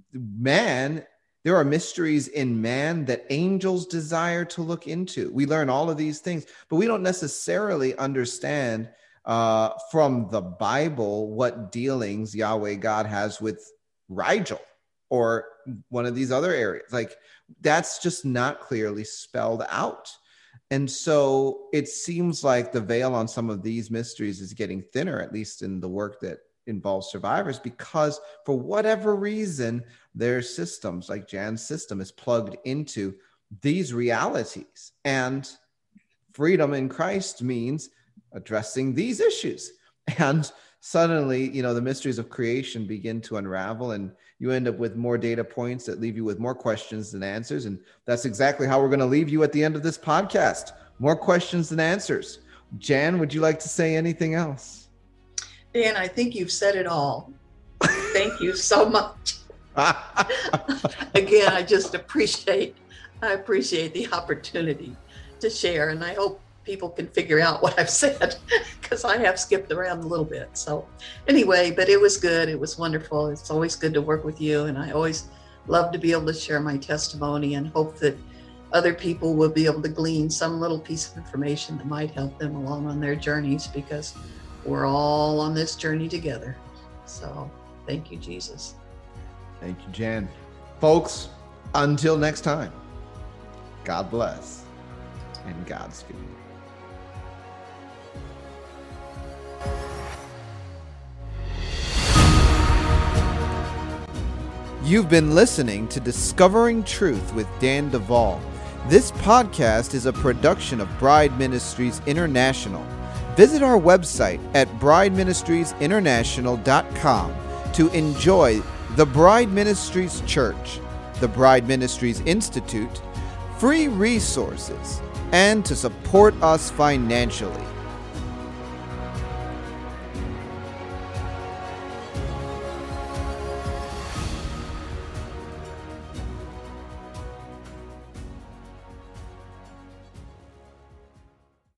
Man, there are mysteries in man that angels desire to look into. We learn all of these things, but we don't necessarily understand uh, from the Bible what dealings Yahweh God has with Rigel or one of these other areas. Like that's just not clearly spelled out. And so it seems like the veil on some of these mysteries is getting thinner, at least in the work that involves survivors, because for whatever reason, their systems, like Jan's system, is plugged into these realities. And freedom in Christ means addressing these issues. And suddenly, you know, the mysteries of creation begin to unravel, and you end up with more data points that leave you with more questions than answers. And that's exactly how we're going to leave you at the end of this podcast. More questions than answers. Jan, would you like to say anything else? Dan, I think you've said it all. Thank you so much. Again, I just appreciate, I appreciate the opportunity to share, and I hope people can figure out what I've said because I have skipped around a little bit. So anyway, but it was good. It was wonderful. It's always good to work with you, and I always love to be able to share my testimony and hope that other people will be able to glean some little piece of information that might help them along on their journeys, because we're all on this journey together. So thank you, Jesus. Thank you, Jan. Folks, until next time, God bless and Godspeed. You've been listening to Discovering Truth with Dan Duvall. This podcast is a production of Bride Ministries International. Visit our website at bride ministries international dot com to enjoy the Bride Ministries Church, the Bride Ministries Institute, free resources, and to support us financially.